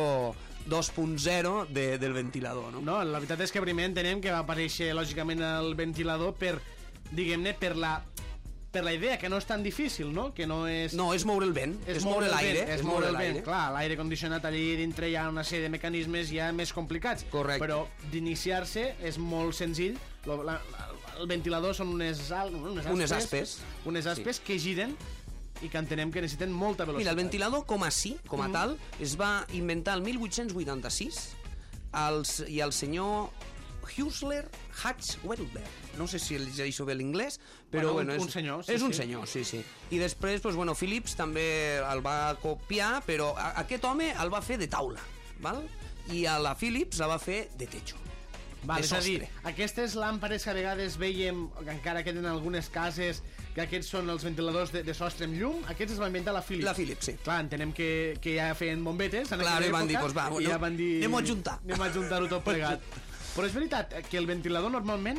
2.0 del ventilador, no? No, la veritat és que primer entenem que va aparèixer lògicament el ventilador per, diguem-ne, per la idea, que no és tan difícil, no? Que no és... No, és moure el vent, és moure l'aire. És moure el vent, clar, l'aire condicionat allí dintre hi ha una sèrie de mecanismes ja més complicats. Correcte. Però d'iniciar-se és molt senzill. El ventilador són unes aspes que giren i que entenem que necessiten molta velocitat. Mira, el ventilador com a tal es va inventar el 1886 i el senyor Husler Hatch-Welber. No sé si llegeixo bé l'inglès, però Bueno, un senyor, sí, és un sí. senyor, sí. I després, doncs, bueno, Philips també el va copiar, però aquest home el va fer de taula, val? I a la Philips la va fer de techo. Val, de és a dir, sostre. aquestes làmpades que a vegades veiem, encara que en algunes cases, que aquests són els ventiladors de sostre amb llum, aquests es van inventar la Philips. La Philips, sí. Clar, entenem que ja feien bombetes en Clar, aquella i van dir, època, pues va, i bueno, ja van dir... anem-ho a juntar. Anem a juntar-ho tot plegat. Però és veritat que el ventilador normalment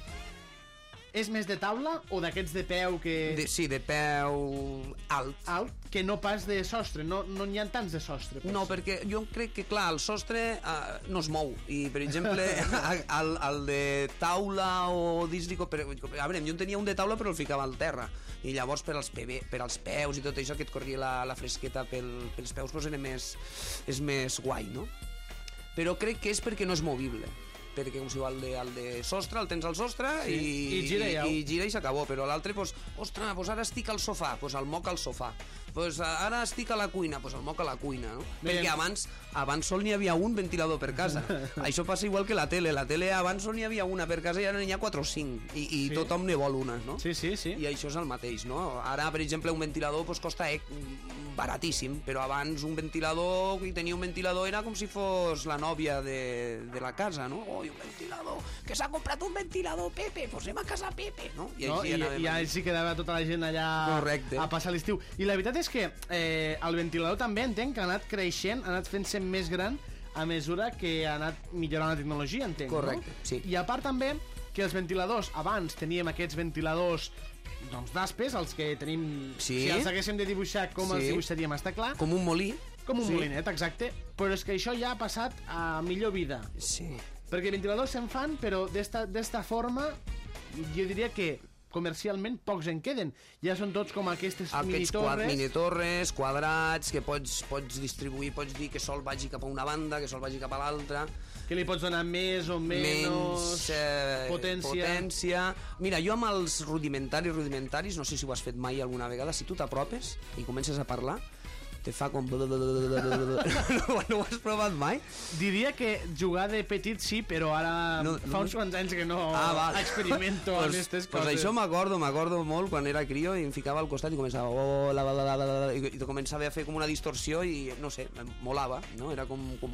és més de taula o d'aquests de peu que... Sí, de peu alt. Alt, que no pas de sostre. No n'hi ha tants de sostre. Pues. No, perquè jo crec que, clar, el sostre no es mou. I, per exemple, el de taula o disc... A veure, jo en tenia un de taula però el ficava al terra. I llavors per als peus i tot això que et corria la fresqueta pels peus doncs és més guai, no? Però crec que és perquè no és movible. Perquè com si el de sostre, el tens al sostre i gira i s'acabó, però l'altre, doncs, ostres, doncs ara estic al sofà, doncs el moc al sofà. Doncs ara estic a la cuina, doncs el moc a la cuina, no? Perquè abans sol n'hi havia un ventilador per casa. Això passa igual que la tele abans sol n'hi havia una per casa i ara n'hi ha 4 o 5 i tothom ne vol una, no? Sí. I això és el mateix, no? Ara, per exemple, un ventilador costa baratíssim, però abans un ventilador, qui tenia un ventilador era com si fos la nòvia de la casa, no? Oh, un ventilador, que s'ha comprat un ventilador, Pepe, pues anem a casa Pepe, no? I així quedava tota la gent allà a passar l'estiu. I la veritat és que el ventilador també entenc que ha anat creixent, ha anat fent-se més gran a mesura que ha anat millorant la tecnologia, entenc, correcte, no? sí. I a part també que els ventiladors, abans teníem aquests ventiladors d'aspes, els que tenim... Sí. Si els haguéssim de dibuixar com els dibuixaríem, està clar. Com un molí. Com un molinet, exacte. Però és que això ja ha passat a millor vida. Sí. Perquè ventiladors se'n fan, però d'esta forma, jo diria que comercialment pocs en queden. Ja són tots com aquestes minitorres. Minitorres, quadrats, que pots distribuir, pots dir que sol vagi cap a una banda, que sol vagi cap a l'altra. Que li pots donar més o menys potència. Mira, jo amb els rudimentaris, no sé si ho has fet mai alguna vegada, si tu t'apropes i comences a parlar, te fa com... No ho has provat mai? Diria que jugar de petit sí, però ara fa uns quants anys que no experimento amb aquestes coses. Pues això m'acordo molt quan era crio i em ficava al costat i començava i començava a fer com una distorsió i no sé, molava, no? Era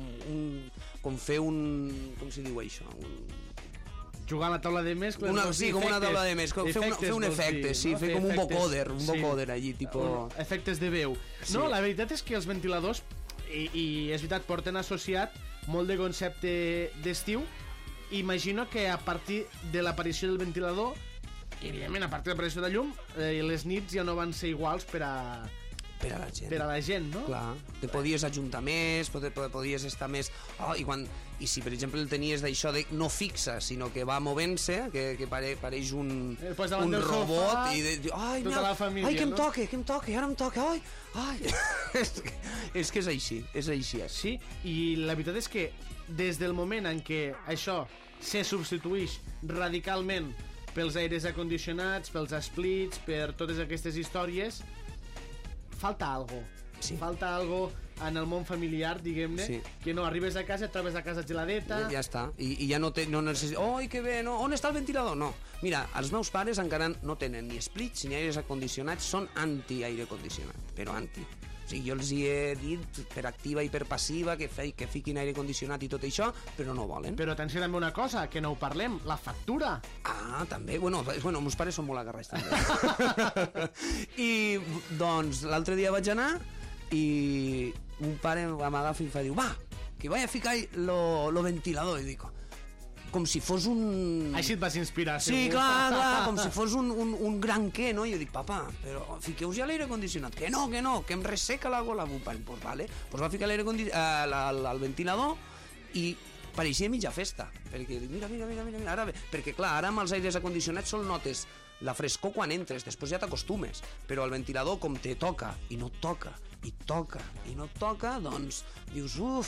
com fer un... com si diu això? Jugar a la taula de mescles. Sí, com una taula de mescles. Fer un efecte, sí, fer com un vocoder allí, tipo... Efectes de veu. No, la veritat és que els ventiladors, i és veritat, porten associat molt de concepte d'estiu. Imagino que a partir de l'aparició del ventilador, evidentment, a partir de l'aparició de la llum, les nits ja no van ser iguals per a la gent, no? Clar, te podies ajuntar més, podies estar més... I si, per exemple, el tenies d'això de no fixa, sinó que va movent-se, que pareix un robot, i ai, tota la família, ai, que em toque, ara em toca, ai... És que és així. Sí, i la veritat és que des del moment en què això se substituïx radicalment pels aires acondicionats, pels splits, per totes aquestes històries, falta algo. Sí. Falta algo en el món familiar, diguem-ne, sí. Que no, arribes a casa, et trobes a casa geladeta... Ja està, i ja no necessites... Oi, que bé, no? On està el ventilador? No. Mira, els meus pares encara no tenen ni splits ni aires acondicionats, són anti-aire condicionat, però anti. O sigui, jo els hi he dit per activa i per passiva que fiquin aire condicionat i tot això, però no volen. Però atenció també una cosa, que no ho parlem, la factura. Ah, també. Bueno, meus pares són molt agarrats, també. I, doncs, l'altre dia vaig anar i un pare m'agafa i em fa, diu, va, que vaig a ficar lo ventilador. I dic, com si fos un... Així et vas inspirar, segur. Sí, clar, com si fos un gran què, no? I jo dic, papa, però fiqueu-vos ja l'aire condicionat. Que no, que em resseca la gola. Pues vale, pues va ficar el ventilador i pareixia mitja festa. Perquè dic, mira, ara bé. Perquè clar, ara amb els aires acondicionats sol notes la frescor quan entres, després ja t'acostumes. Però el ventilador, com te toca i no toca, i toca i no toca, doncs dius, uf,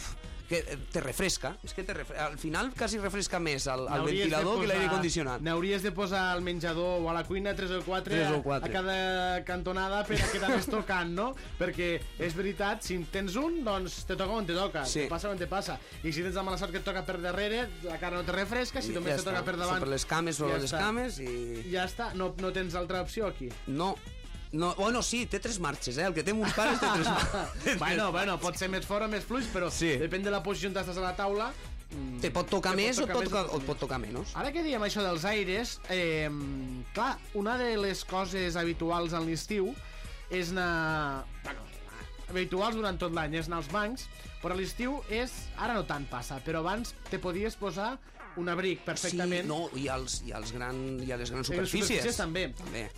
que te refresca, és que al final quasi refresca més el ventilador que l'aire condicionat. N'hauries de posar al menjador o a la cuina 3 o 4 a cada cantonada per a que t'anés tocant, no? Perquè és veritat, si en tens un, doncs te toca on te toca, te passa on te passa. I si tens la mala sort que et toca per darrere, la cara no te refresca, si només te toca per davant... Per les cames o les cames i... Ja està, no tens altra opció aquí? No, bueno, sí, té 3 marxes, el que té uns pares té 3 marxes. Bueno, pot ser més fort o més fluix, però depèn de la posició on estàs a la taula. Te pot tocar més o et pot tocar menys. Ara que diem això dels aires, clar, una de les coses habituals a l'estiu és anar... habituals durant tot l'any, és anar als bancs, però a l'estiu és... Ara no tant passa, però abans te podies posar un abric perfectament. Sí, no, i a les grans superfícies també.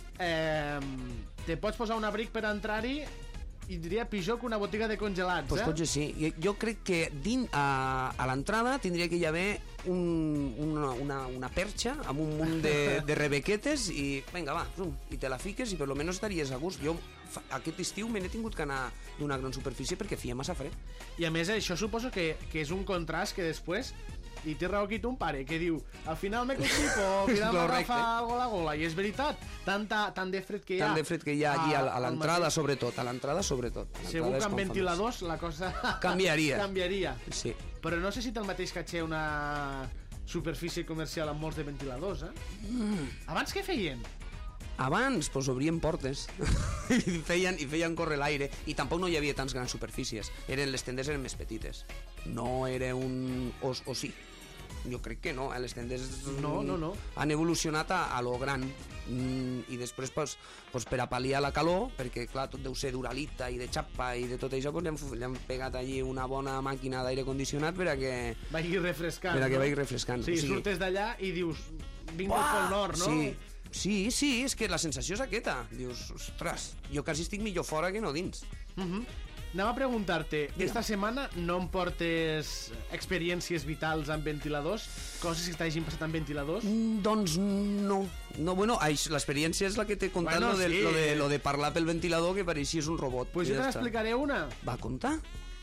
Te pots posar un abric per entrar-hi i diria pitjor que una botiga de congelats, pues potser sí. Jo crec que a l'entrada tindria que hi haver una perxa amb un munt de rebequetes i vinga, va, i te la fiques i per lo menos estaries a gust. Jo aquest estiu me n'he tingut que anar d'una gran superfície perquè feia massa fred. I a més això suposo que és un contrast que després... I té raó aquí ton pare, que diu al final me constipo, al final m'agafa algo a la gola. I és veritat, tant de fred que hi ha. Tant de fred que hi ha aquí a l'entrada, sobretot. A l'entrada, sobretot. Segur que amb ventiladors la cosa... Canviaria. Sí. Però no sé si té el mateix caché una superfície comercial amb molts de ventiladors, Abans què feien? Abans, doncs obrien portes i feien córrer l'aire i tampoc no hi havia tants grans superfícies. Les tendes eren més petites. No era un... O sí. Jo crec que no, les tendes no. Han evolucionat a lo gran i després per a pal·liar la calor, perquè clar, tot deu ser d'uralita i de xapa i de tot això, li han pegat allí una bona màquina d'aire condicionat per a que vagi refrescant. Vagi refrescant. Sí, surtes d'allà i dius vinc del Pol Nord, no? Sí, és que la sensació és aquesta. Dius, ostres, jo quasi estic millor fora que no dins. Anem a preguntar-te, esta setmana no em portes experiències vitals amb ventiladors? Coses que t'hagin passat amb ventiladors? Doncs no. Bueno, l'experiència és la que t'he contat, lo de parlar pel ventilador, que pareixies un robot. Pues jo te n'explicaré una. Va, conta?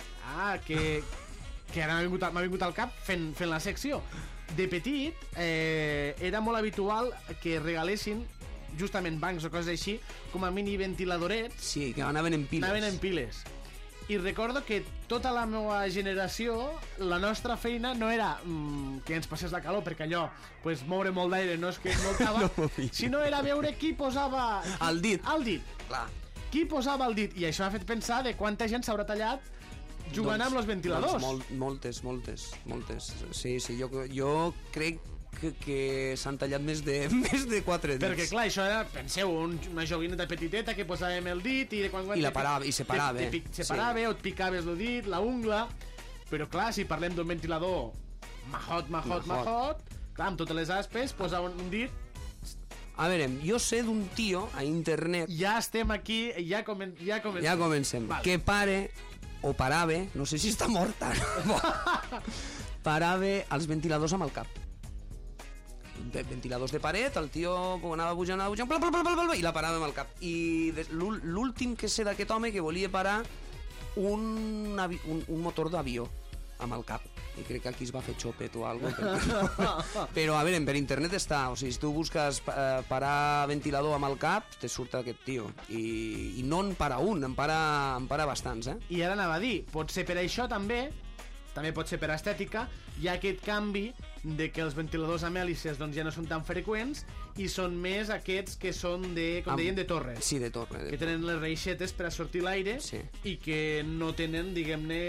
Que ara m'ha vingut al cap fent la secció. De petit era molt habitual que regalessin justament bancs o coses així com a mini ventiladorets. Sí, que anaven en piles. I recordo que tota la meva generació, la nostra feina no era que ens passés la calor, perquè allò, pues, moure molt d'aire no és que notava, sinó era veure qui posava el dit. Clar. Qui posava el dit, i això m'ha fet pensar de quanta gent s'haurà tallat jugant amb els ventiladors. Moltes. Sí, jo crec que s'han tallat més de 4 dits. Perquè clar, això era, penseu, una joguineta petiteta que posàvem el dit i i separava. Separava o et picaves el dit, la ungla, però clar, si parlem d'un ventilador majot, clar, amb totes les aspes, posava un dit. A veure, jo sé d'un tio a internet... Ja estem aquí, ja comencem. Vale. Que parava, no sé si està mort ara, parava els ventiladors amb el cap. Ventiladors de paret, el tio anava pujant, i la parava amb el cap. I l'últim que sé d'aquest home que volia parar un motor d'avió amb el cap. I crec que aquí es va fer xopet o alguna cosa. Però, a veure, per internet està. O sigui, si tu busques parar ventilador amb el cap, te surt aquest tio. I no en para un, en para bastants, I ara anava a dir, pot ser per això també pot ser per estètica, hi ha aquest canvi de que els ventiladors amb hèlices doncs, ja no són tan freqüents i són més aquests que són deien, de torre. Sí, de torre. Que tenen les reixetes per a sortir l'aire i que no tenen, diguem-ne,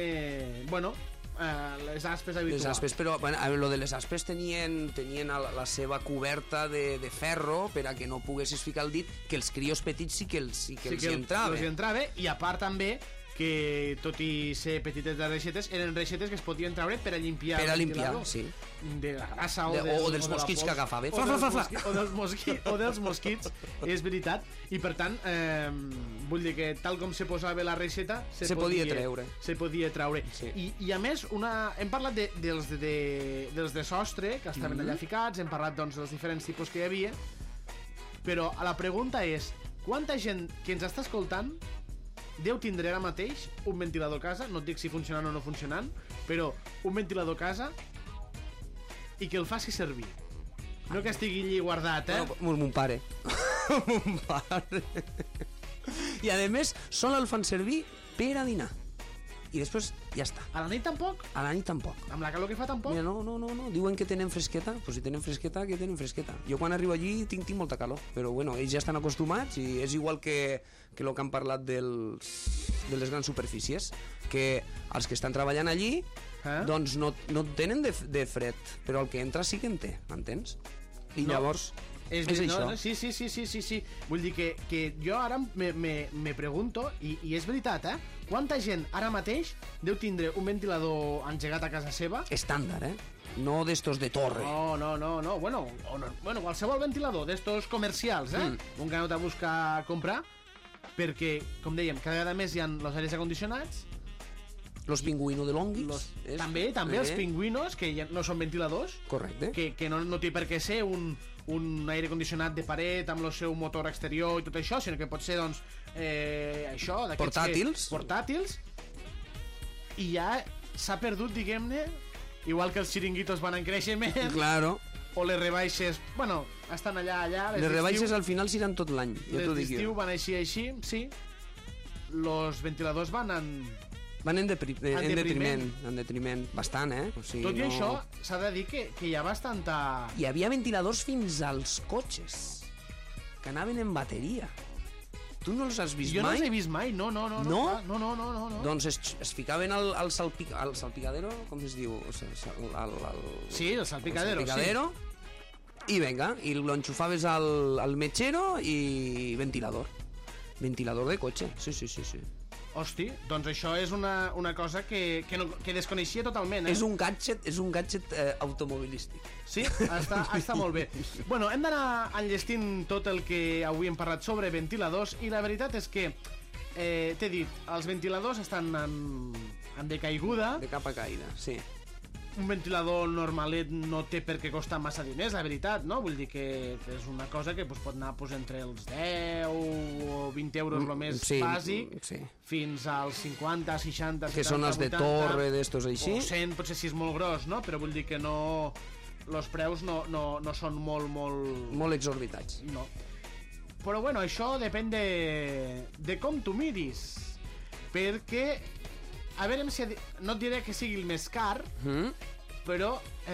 les aspes habituals. Les aspes, però lo de les aspes tenien la seva coberta de ferro per a que no poguessis ficar el dit, que els crios petits sí que els hi entrava. I a part també que tot i ser petites de reixetes, eren reixetes que es podien treure per a limpiar el ventilador. Sí. De la grassa o dels mosquits que agafava. O dels mosquits, és veritat. I per tant, vull dir que tal com se posava la reixeta, se podia treure. Sí. I a més, hem parlat dels de sostre, que estaven allà ficats, hem parlat doncs, dels diferents tipus que hi havia, però la pregunta és, quanta gent que ens està escoltant deu tindre ara mateix un ventilador a casa, no et dic si funcionant o no funcionant, però un ventilador a casa i que el faci servir. No que estigui allí guardat, Bueno, mon pare. Mon pare. I a més, sol el fan servir per a dinar. I després ja està. A la nit tampoc? A la nit tampoc. Amb la calor que fa tampoc? Mira, no. Diuen que tenen fresqueta. Pues si tenen fresqueta, que tenen fresqueta. Jo quan arribo allí tinc molta calor. Però bueno, ells ja estan acostumats i és igual que el que han parlat de les grans superfícies, que els que estan treballant allí doncs no tenen de fred, però el que entra sí que en té, m'entens? I llavors... És això. No, sí. Vull dir que jo ara me pregunto, i és veritat, quanta gent ara mateix deu tindre un ventilador engegat a casa seva? Estàndard, no d'estos de torre. No. Bueno, qualsevol ventilador d'estos comercials, un que no t'ha buscat comprar, perquè, com dèiem, cada vegada més hi ha els aires acondicionats. Los pingüinos de Longis. També els pingüinos, que ja no són ventiladors. Correcte. Que no té per què ser un aire condicionat de paret amb el seu motor exterior i tot això, sinó que pot ser, doncs, això... Portàtils. I ja s'ha perdut, diguem-ne, igual que els xiringuitos van en creixement. Claro. O les rebaixes, bueno, estan allà. Les rebaixes al final seran tot l'any, ja t'ho dic jo. Les d'estiu van així, sí. Los ventiladors van en detriment, bastant, O sigui, tot i això, s'ha de dir que hi ha bastanta... Hi havia ventiladors fins als cotxes, que anaven en bateria. Tu no els has vist mai? Jo no els he vist mai, no. No? No. Doncs es ficaven al salpicadero, com es diu? Sí, el salpicadero, sí. I venga, i lo enxufaves al metxero i ventilador de cotxe, sí. Hosti, doncs això és una cosa que desconeixia totalment, És un gadget automobilístic. Sí, està molt bé. Bueno, hem d'anar enllestint tot el que avui hem parlat sobre ventiladors, i la veritat és que, t'he dit, els ventiladors estan en decaiguda. De capa caïda, sí. Un ventilador normalet no té per què costar massa diners, la veritat, no? Vull dir que és una cosa que pot anar entre els 10 o 20 euros el més bàsic, fins als 50, 60, 70, 80... Que són els de torre, d'estos així? O 100, potser si és molt gros, no? Però vull dir que no... Els preus no són molt... Molt exorbitats. No. Però bueno, això depèn de com tu miris. Perquè... A veure si... No et diré que sigui el més car, però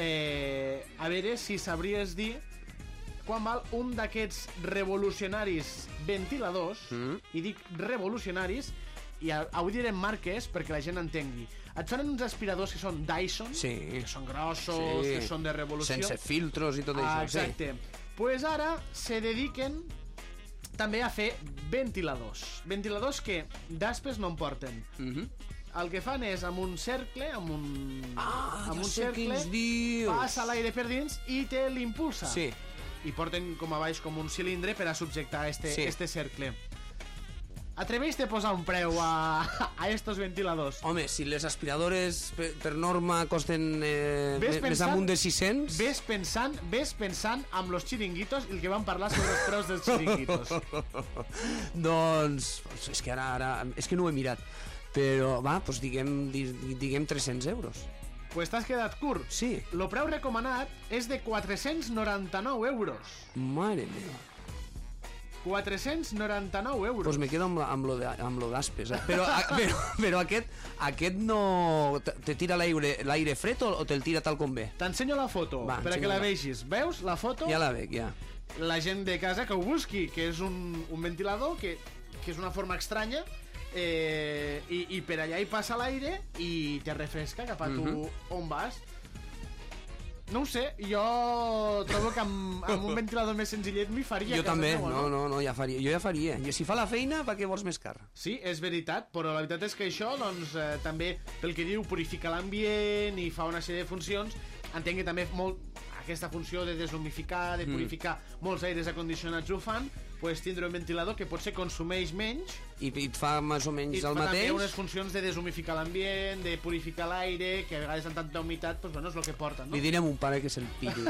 a veure si sabries dir quan val un d'aquests revolucionaris ventiladors, i dic revolucionaris, i avui direm marques perquè la gent entengui. Et sonen uns aspiradors que són Dyson, que són grossos, que són de revolució... Sense filtros i tot això. Exacte. Pues ara se dediquen també a fer ventiladors. Ventiladors que d'aspes no en porten. El que fan és amb un cercle, amb un cercle, passa l'aire per dins i te l'impulsa. Sí. I porten com a baix com un cilindre per a subjectar este cercle. Atreveix-te a posar un preu a estos ventiladors? Home, si les aspiradores per norma costen més amunt de 600... Ves pensant amb los xiringuitos i el que vam parlar sobre els preus dels xiringuitos. Doncs, és que ara... És que no ho he mirat. Però, doncs diguem 300 euros. Pues t'has quedat curt. Sí. El preu recomanat és de 499 euros. Mare meva. 499 euros. Pues me quedo amb lo d'aspes, Però aquest no... Te tira l'aire fred o te'l tira tal com ve? T'ensenyo la foto, per que la vegis. Veus la foto? Ja la veig, ja. La gent de casa que ho busqui, que és un ventilador que és una forma estranya, i per allà hi passa l'aire i te refresca cap a tu on vas. No ho sé, jo trobo que amb un ventilador més senzillet m'hi faria. Jo també, no, ja faria. Jo ja faria. I si fa la feina, per què vols més car? Sí, és veritat, però la veritat és que això, doncs, també, pel que diu, purifica l'ambient i fa una sèrie de funcions. Entenc que també aquesta funció de deshumificar, de purificar molts aires acondicionats ho fan, pues tindre un ventilador que potser consumeix menys i et fa més o menys el mateix. I fa també unes funcions de deshumificar l'ambient, de purificar l'aire, que a vegades amb tanta humitat, pues bueno, és el que porten, no? Li direm a un pare que se'l pilli.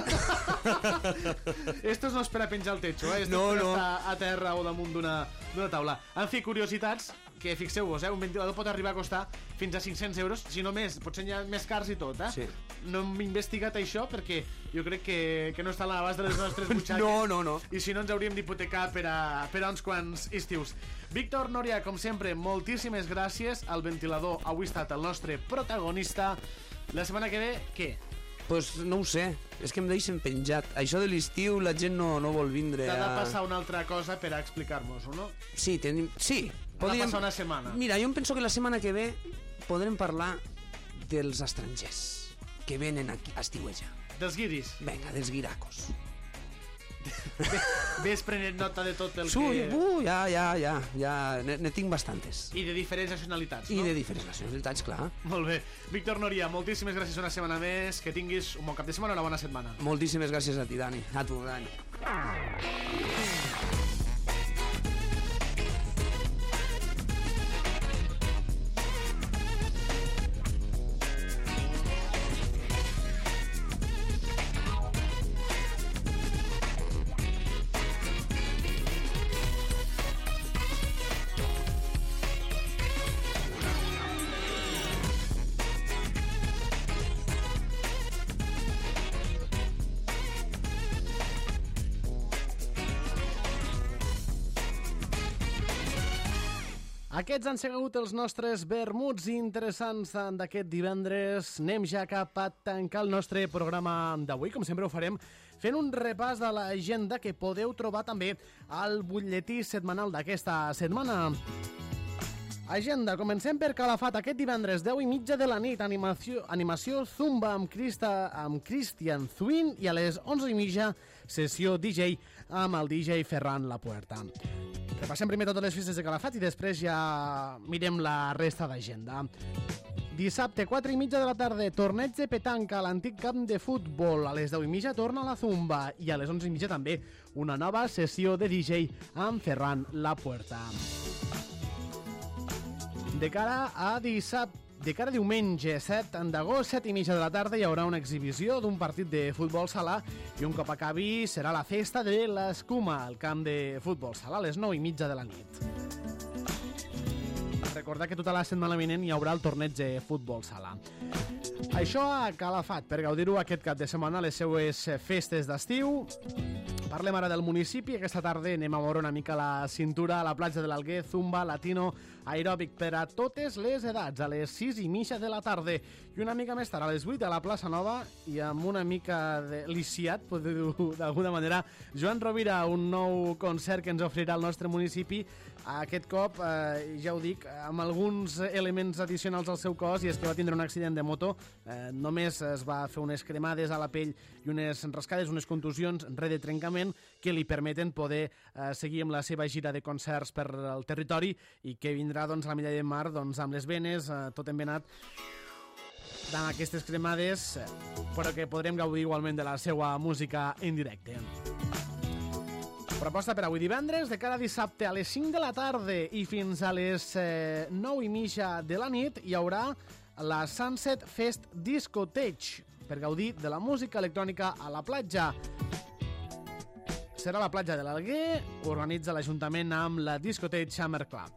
Estos no és per a penjar al techo, Estos per estar a terra o damunt d'una taula. En fi, curiositats que fixeu-vos, un ventilador pot arribar a costar fins a 500 euros, si no més, potser hi ha més cars i tot, Sí. No hem investigat això perquè jo crec que no està a l'abast de les nostres butxaques. No. I si no ens hauríem d'hipotecar per a uns quants estius. Víctor Nòria, com sempre, moltíssimes gràcies. El ventilador avui ha estat el nostre protagonista. La setmana que ve, què? Pues no ho sé, és que em deixen penjat. Això de l'estiu la gent no vol vindre T'ha de passar una altra cosa per a explicar-nos-ho, no? Sí, sí. Ha de passar una setmana. Mira, jo em penso que la setmana que ve podrem parlar dels estrangers que venen aquí a estiuejar. Dels guiris. Vinga, dels guiracos. Ves prenent nota de tot el que... ja, ne tinc bastantes. I de diferents nacionalitats, no? I de diferents nacionalitats, clar. Molt bé. Víctor Nòria, moltíssimes gràcies una setmana més. Que tinguis un bon cap de setmana i una bona setmana. Moltíssimes gràcies a ti, Dani. A tu, Dani. Aquests han sigut els nostres vermuts interessants d'aquest divendres. Anem ja cap a tancar el nostre programa d'avui. Com sempre ho farem fent un repàs de l'agenda que podeu trobar també al butlletí setmanal d'aquesta setmana. Agenda, comencem per Calafat. Aquest divendres, 10:30 de la nit, animació Zumba amb Christian Zwin i a les 11:30 sessió DJ amb el DJ Ferran Lapuerta. Repassem primer totes les festes de Calafat i després ja mirem la resta d'agenda. Dissabte, 4:30 de la tarda, torneig de petanca a l'antic camp de futbol. A les 10:30 torna la Zumba i a les 11:30 també una nova sessió de DJ amb Ferran Lapuerta. De cara a diumenge 7 d'agost, 7:30 de la tarda, hi haurà una exhibició d'un partit de futbol sala i un cop acabi serà la festa de l'Escuma al camp de futbol sala a les 9:30 de la nit. Recordar que tota la setmana vinent hi haurà el torneig de futbol sala. Això a Calafat, per gaudir-ho aquest cap de setmana, les seues festes d'estiu. Parlem ara del municipi. Aquesta tarda anem a veure una mica la cintura a la platja de l'Alguer, Zumba, Latino, aeròbic per a totes les edats, a les 6:30 de la tarda. I una mica més tard, a les 8 a la plaça Nova, i amb una mica de liciat, podeu dir d'alguna manera, Joan Rovira, un nou concert que ens ofrirà el nostre municipi. Aquest cop, ja ho dic, amb alguns elements addicionals al seu cos, i és que va tindre un accident de moto. Només es va fer unes cremades a la pell i unes rascades, unes contusions de trencament que li permeten poder seguir amb la seva gira de concerts per al territori i que vindrà doncs, a la Milla de Mar amb les venes, tot envenat d'aquestes cremades, però que podrem gaudir igualment de la seva música en directe. Proposta per avui divendres, de cara a dissabte a les 5 de la tarda i fins a les 9:30 de la nit hi haurà la Sunset Fest Discotheque per gaudir de la música electrònica a la platja. Serà a la platja de l'Alguer, organitza l'Ajuntament amb la discoteca Summer Club.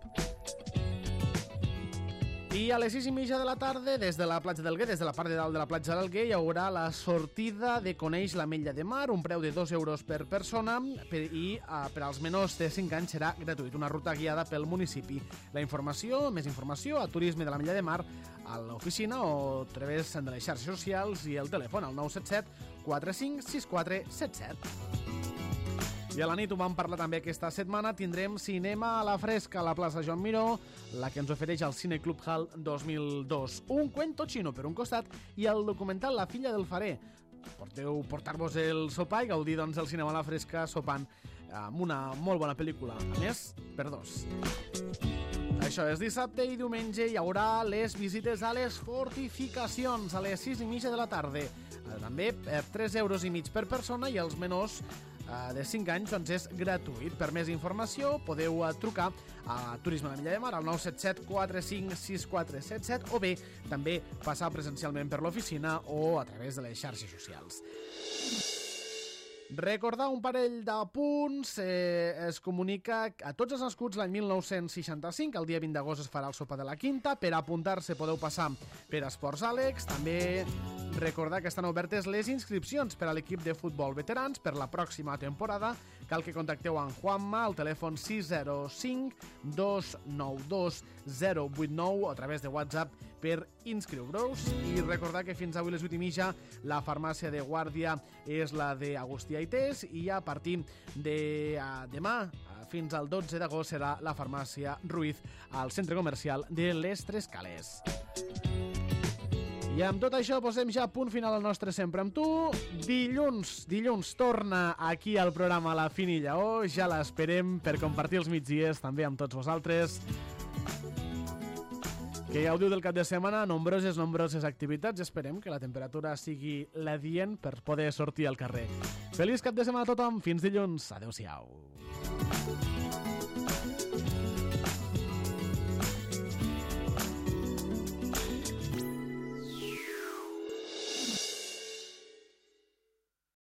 I a les 6:30 de la tarda, des de la platja d'Alguer, des de la part de dalt de la platja d'Alguer, hi haurà la sortida de Coneix l'Ametlla de Mar, un preu de 2 euros per persona, i per als menors de 5 anys serà gratuït, una ruta guiada pel municipi. La informació, més informació, a Turisme de l'Ametlla de Mar, a l'oficina o a través de les xarxes socials i el telèfon al 977 45 64 77. I a la nit ho vam parlar també aquesta setmana, tindrem Cinema a la Fresca a la plaça Joan Miró, la que ens ofereix el Cine Club Hall 2002. Un cuento chino per un costat i el documental La filla del farer. Porteu portar-vos el sopar i gaudir doncs, del cinema a la fresca sopant amb una molt bona pel·lícula. A més, per dos. Això és dissabte i diumenge hi haurà les visites a les fortificacions a les 6:30 de la tarda. També per 3,5 euros per persona i els menors de 5 anys doncs és gratuït. Per més informació podeu trucar a Turisme de la Milla de Mar al 977 45 64 77 o bé també passar presencialment per l'oficina o a través de les xarxes socials. Recordar un parell de punts, es comunica a tots els nascuts l'any 1965, el dia 20 d'agost es farà el sopar de la Quinta, per apuntar-se podeu passar per Esports Àlex, també recordar que estan obertes les inscripcions per a l'equip de futbol veterans per la pròxima temporada, cal que contacteu amb Juanma al telèfon 605 292 089 o a través de WhatsApp per inscriure-us i recordar que fins avui les 8:30 la farmàcia de guàrdia és la d'Agustí Aitès i a partir de demà fins al 12 d'agost serà la farmàcia Ruiz al centre comercial de les Tres Cales. I amb tot això posem ja punt final al nostre Sempre amb tu. Dilluns torna aquí al programa La Finilla O. Ja l'esperem per compartir els migdies també amb tots vosaltres. Que gaudiu del cap de setmana, nombroses activitats. Esperem que la temperatura sigui l'adient per poder sortir al carrer. Feliç cap de setmana a tothom. Fins dilluns. Adéu-siau.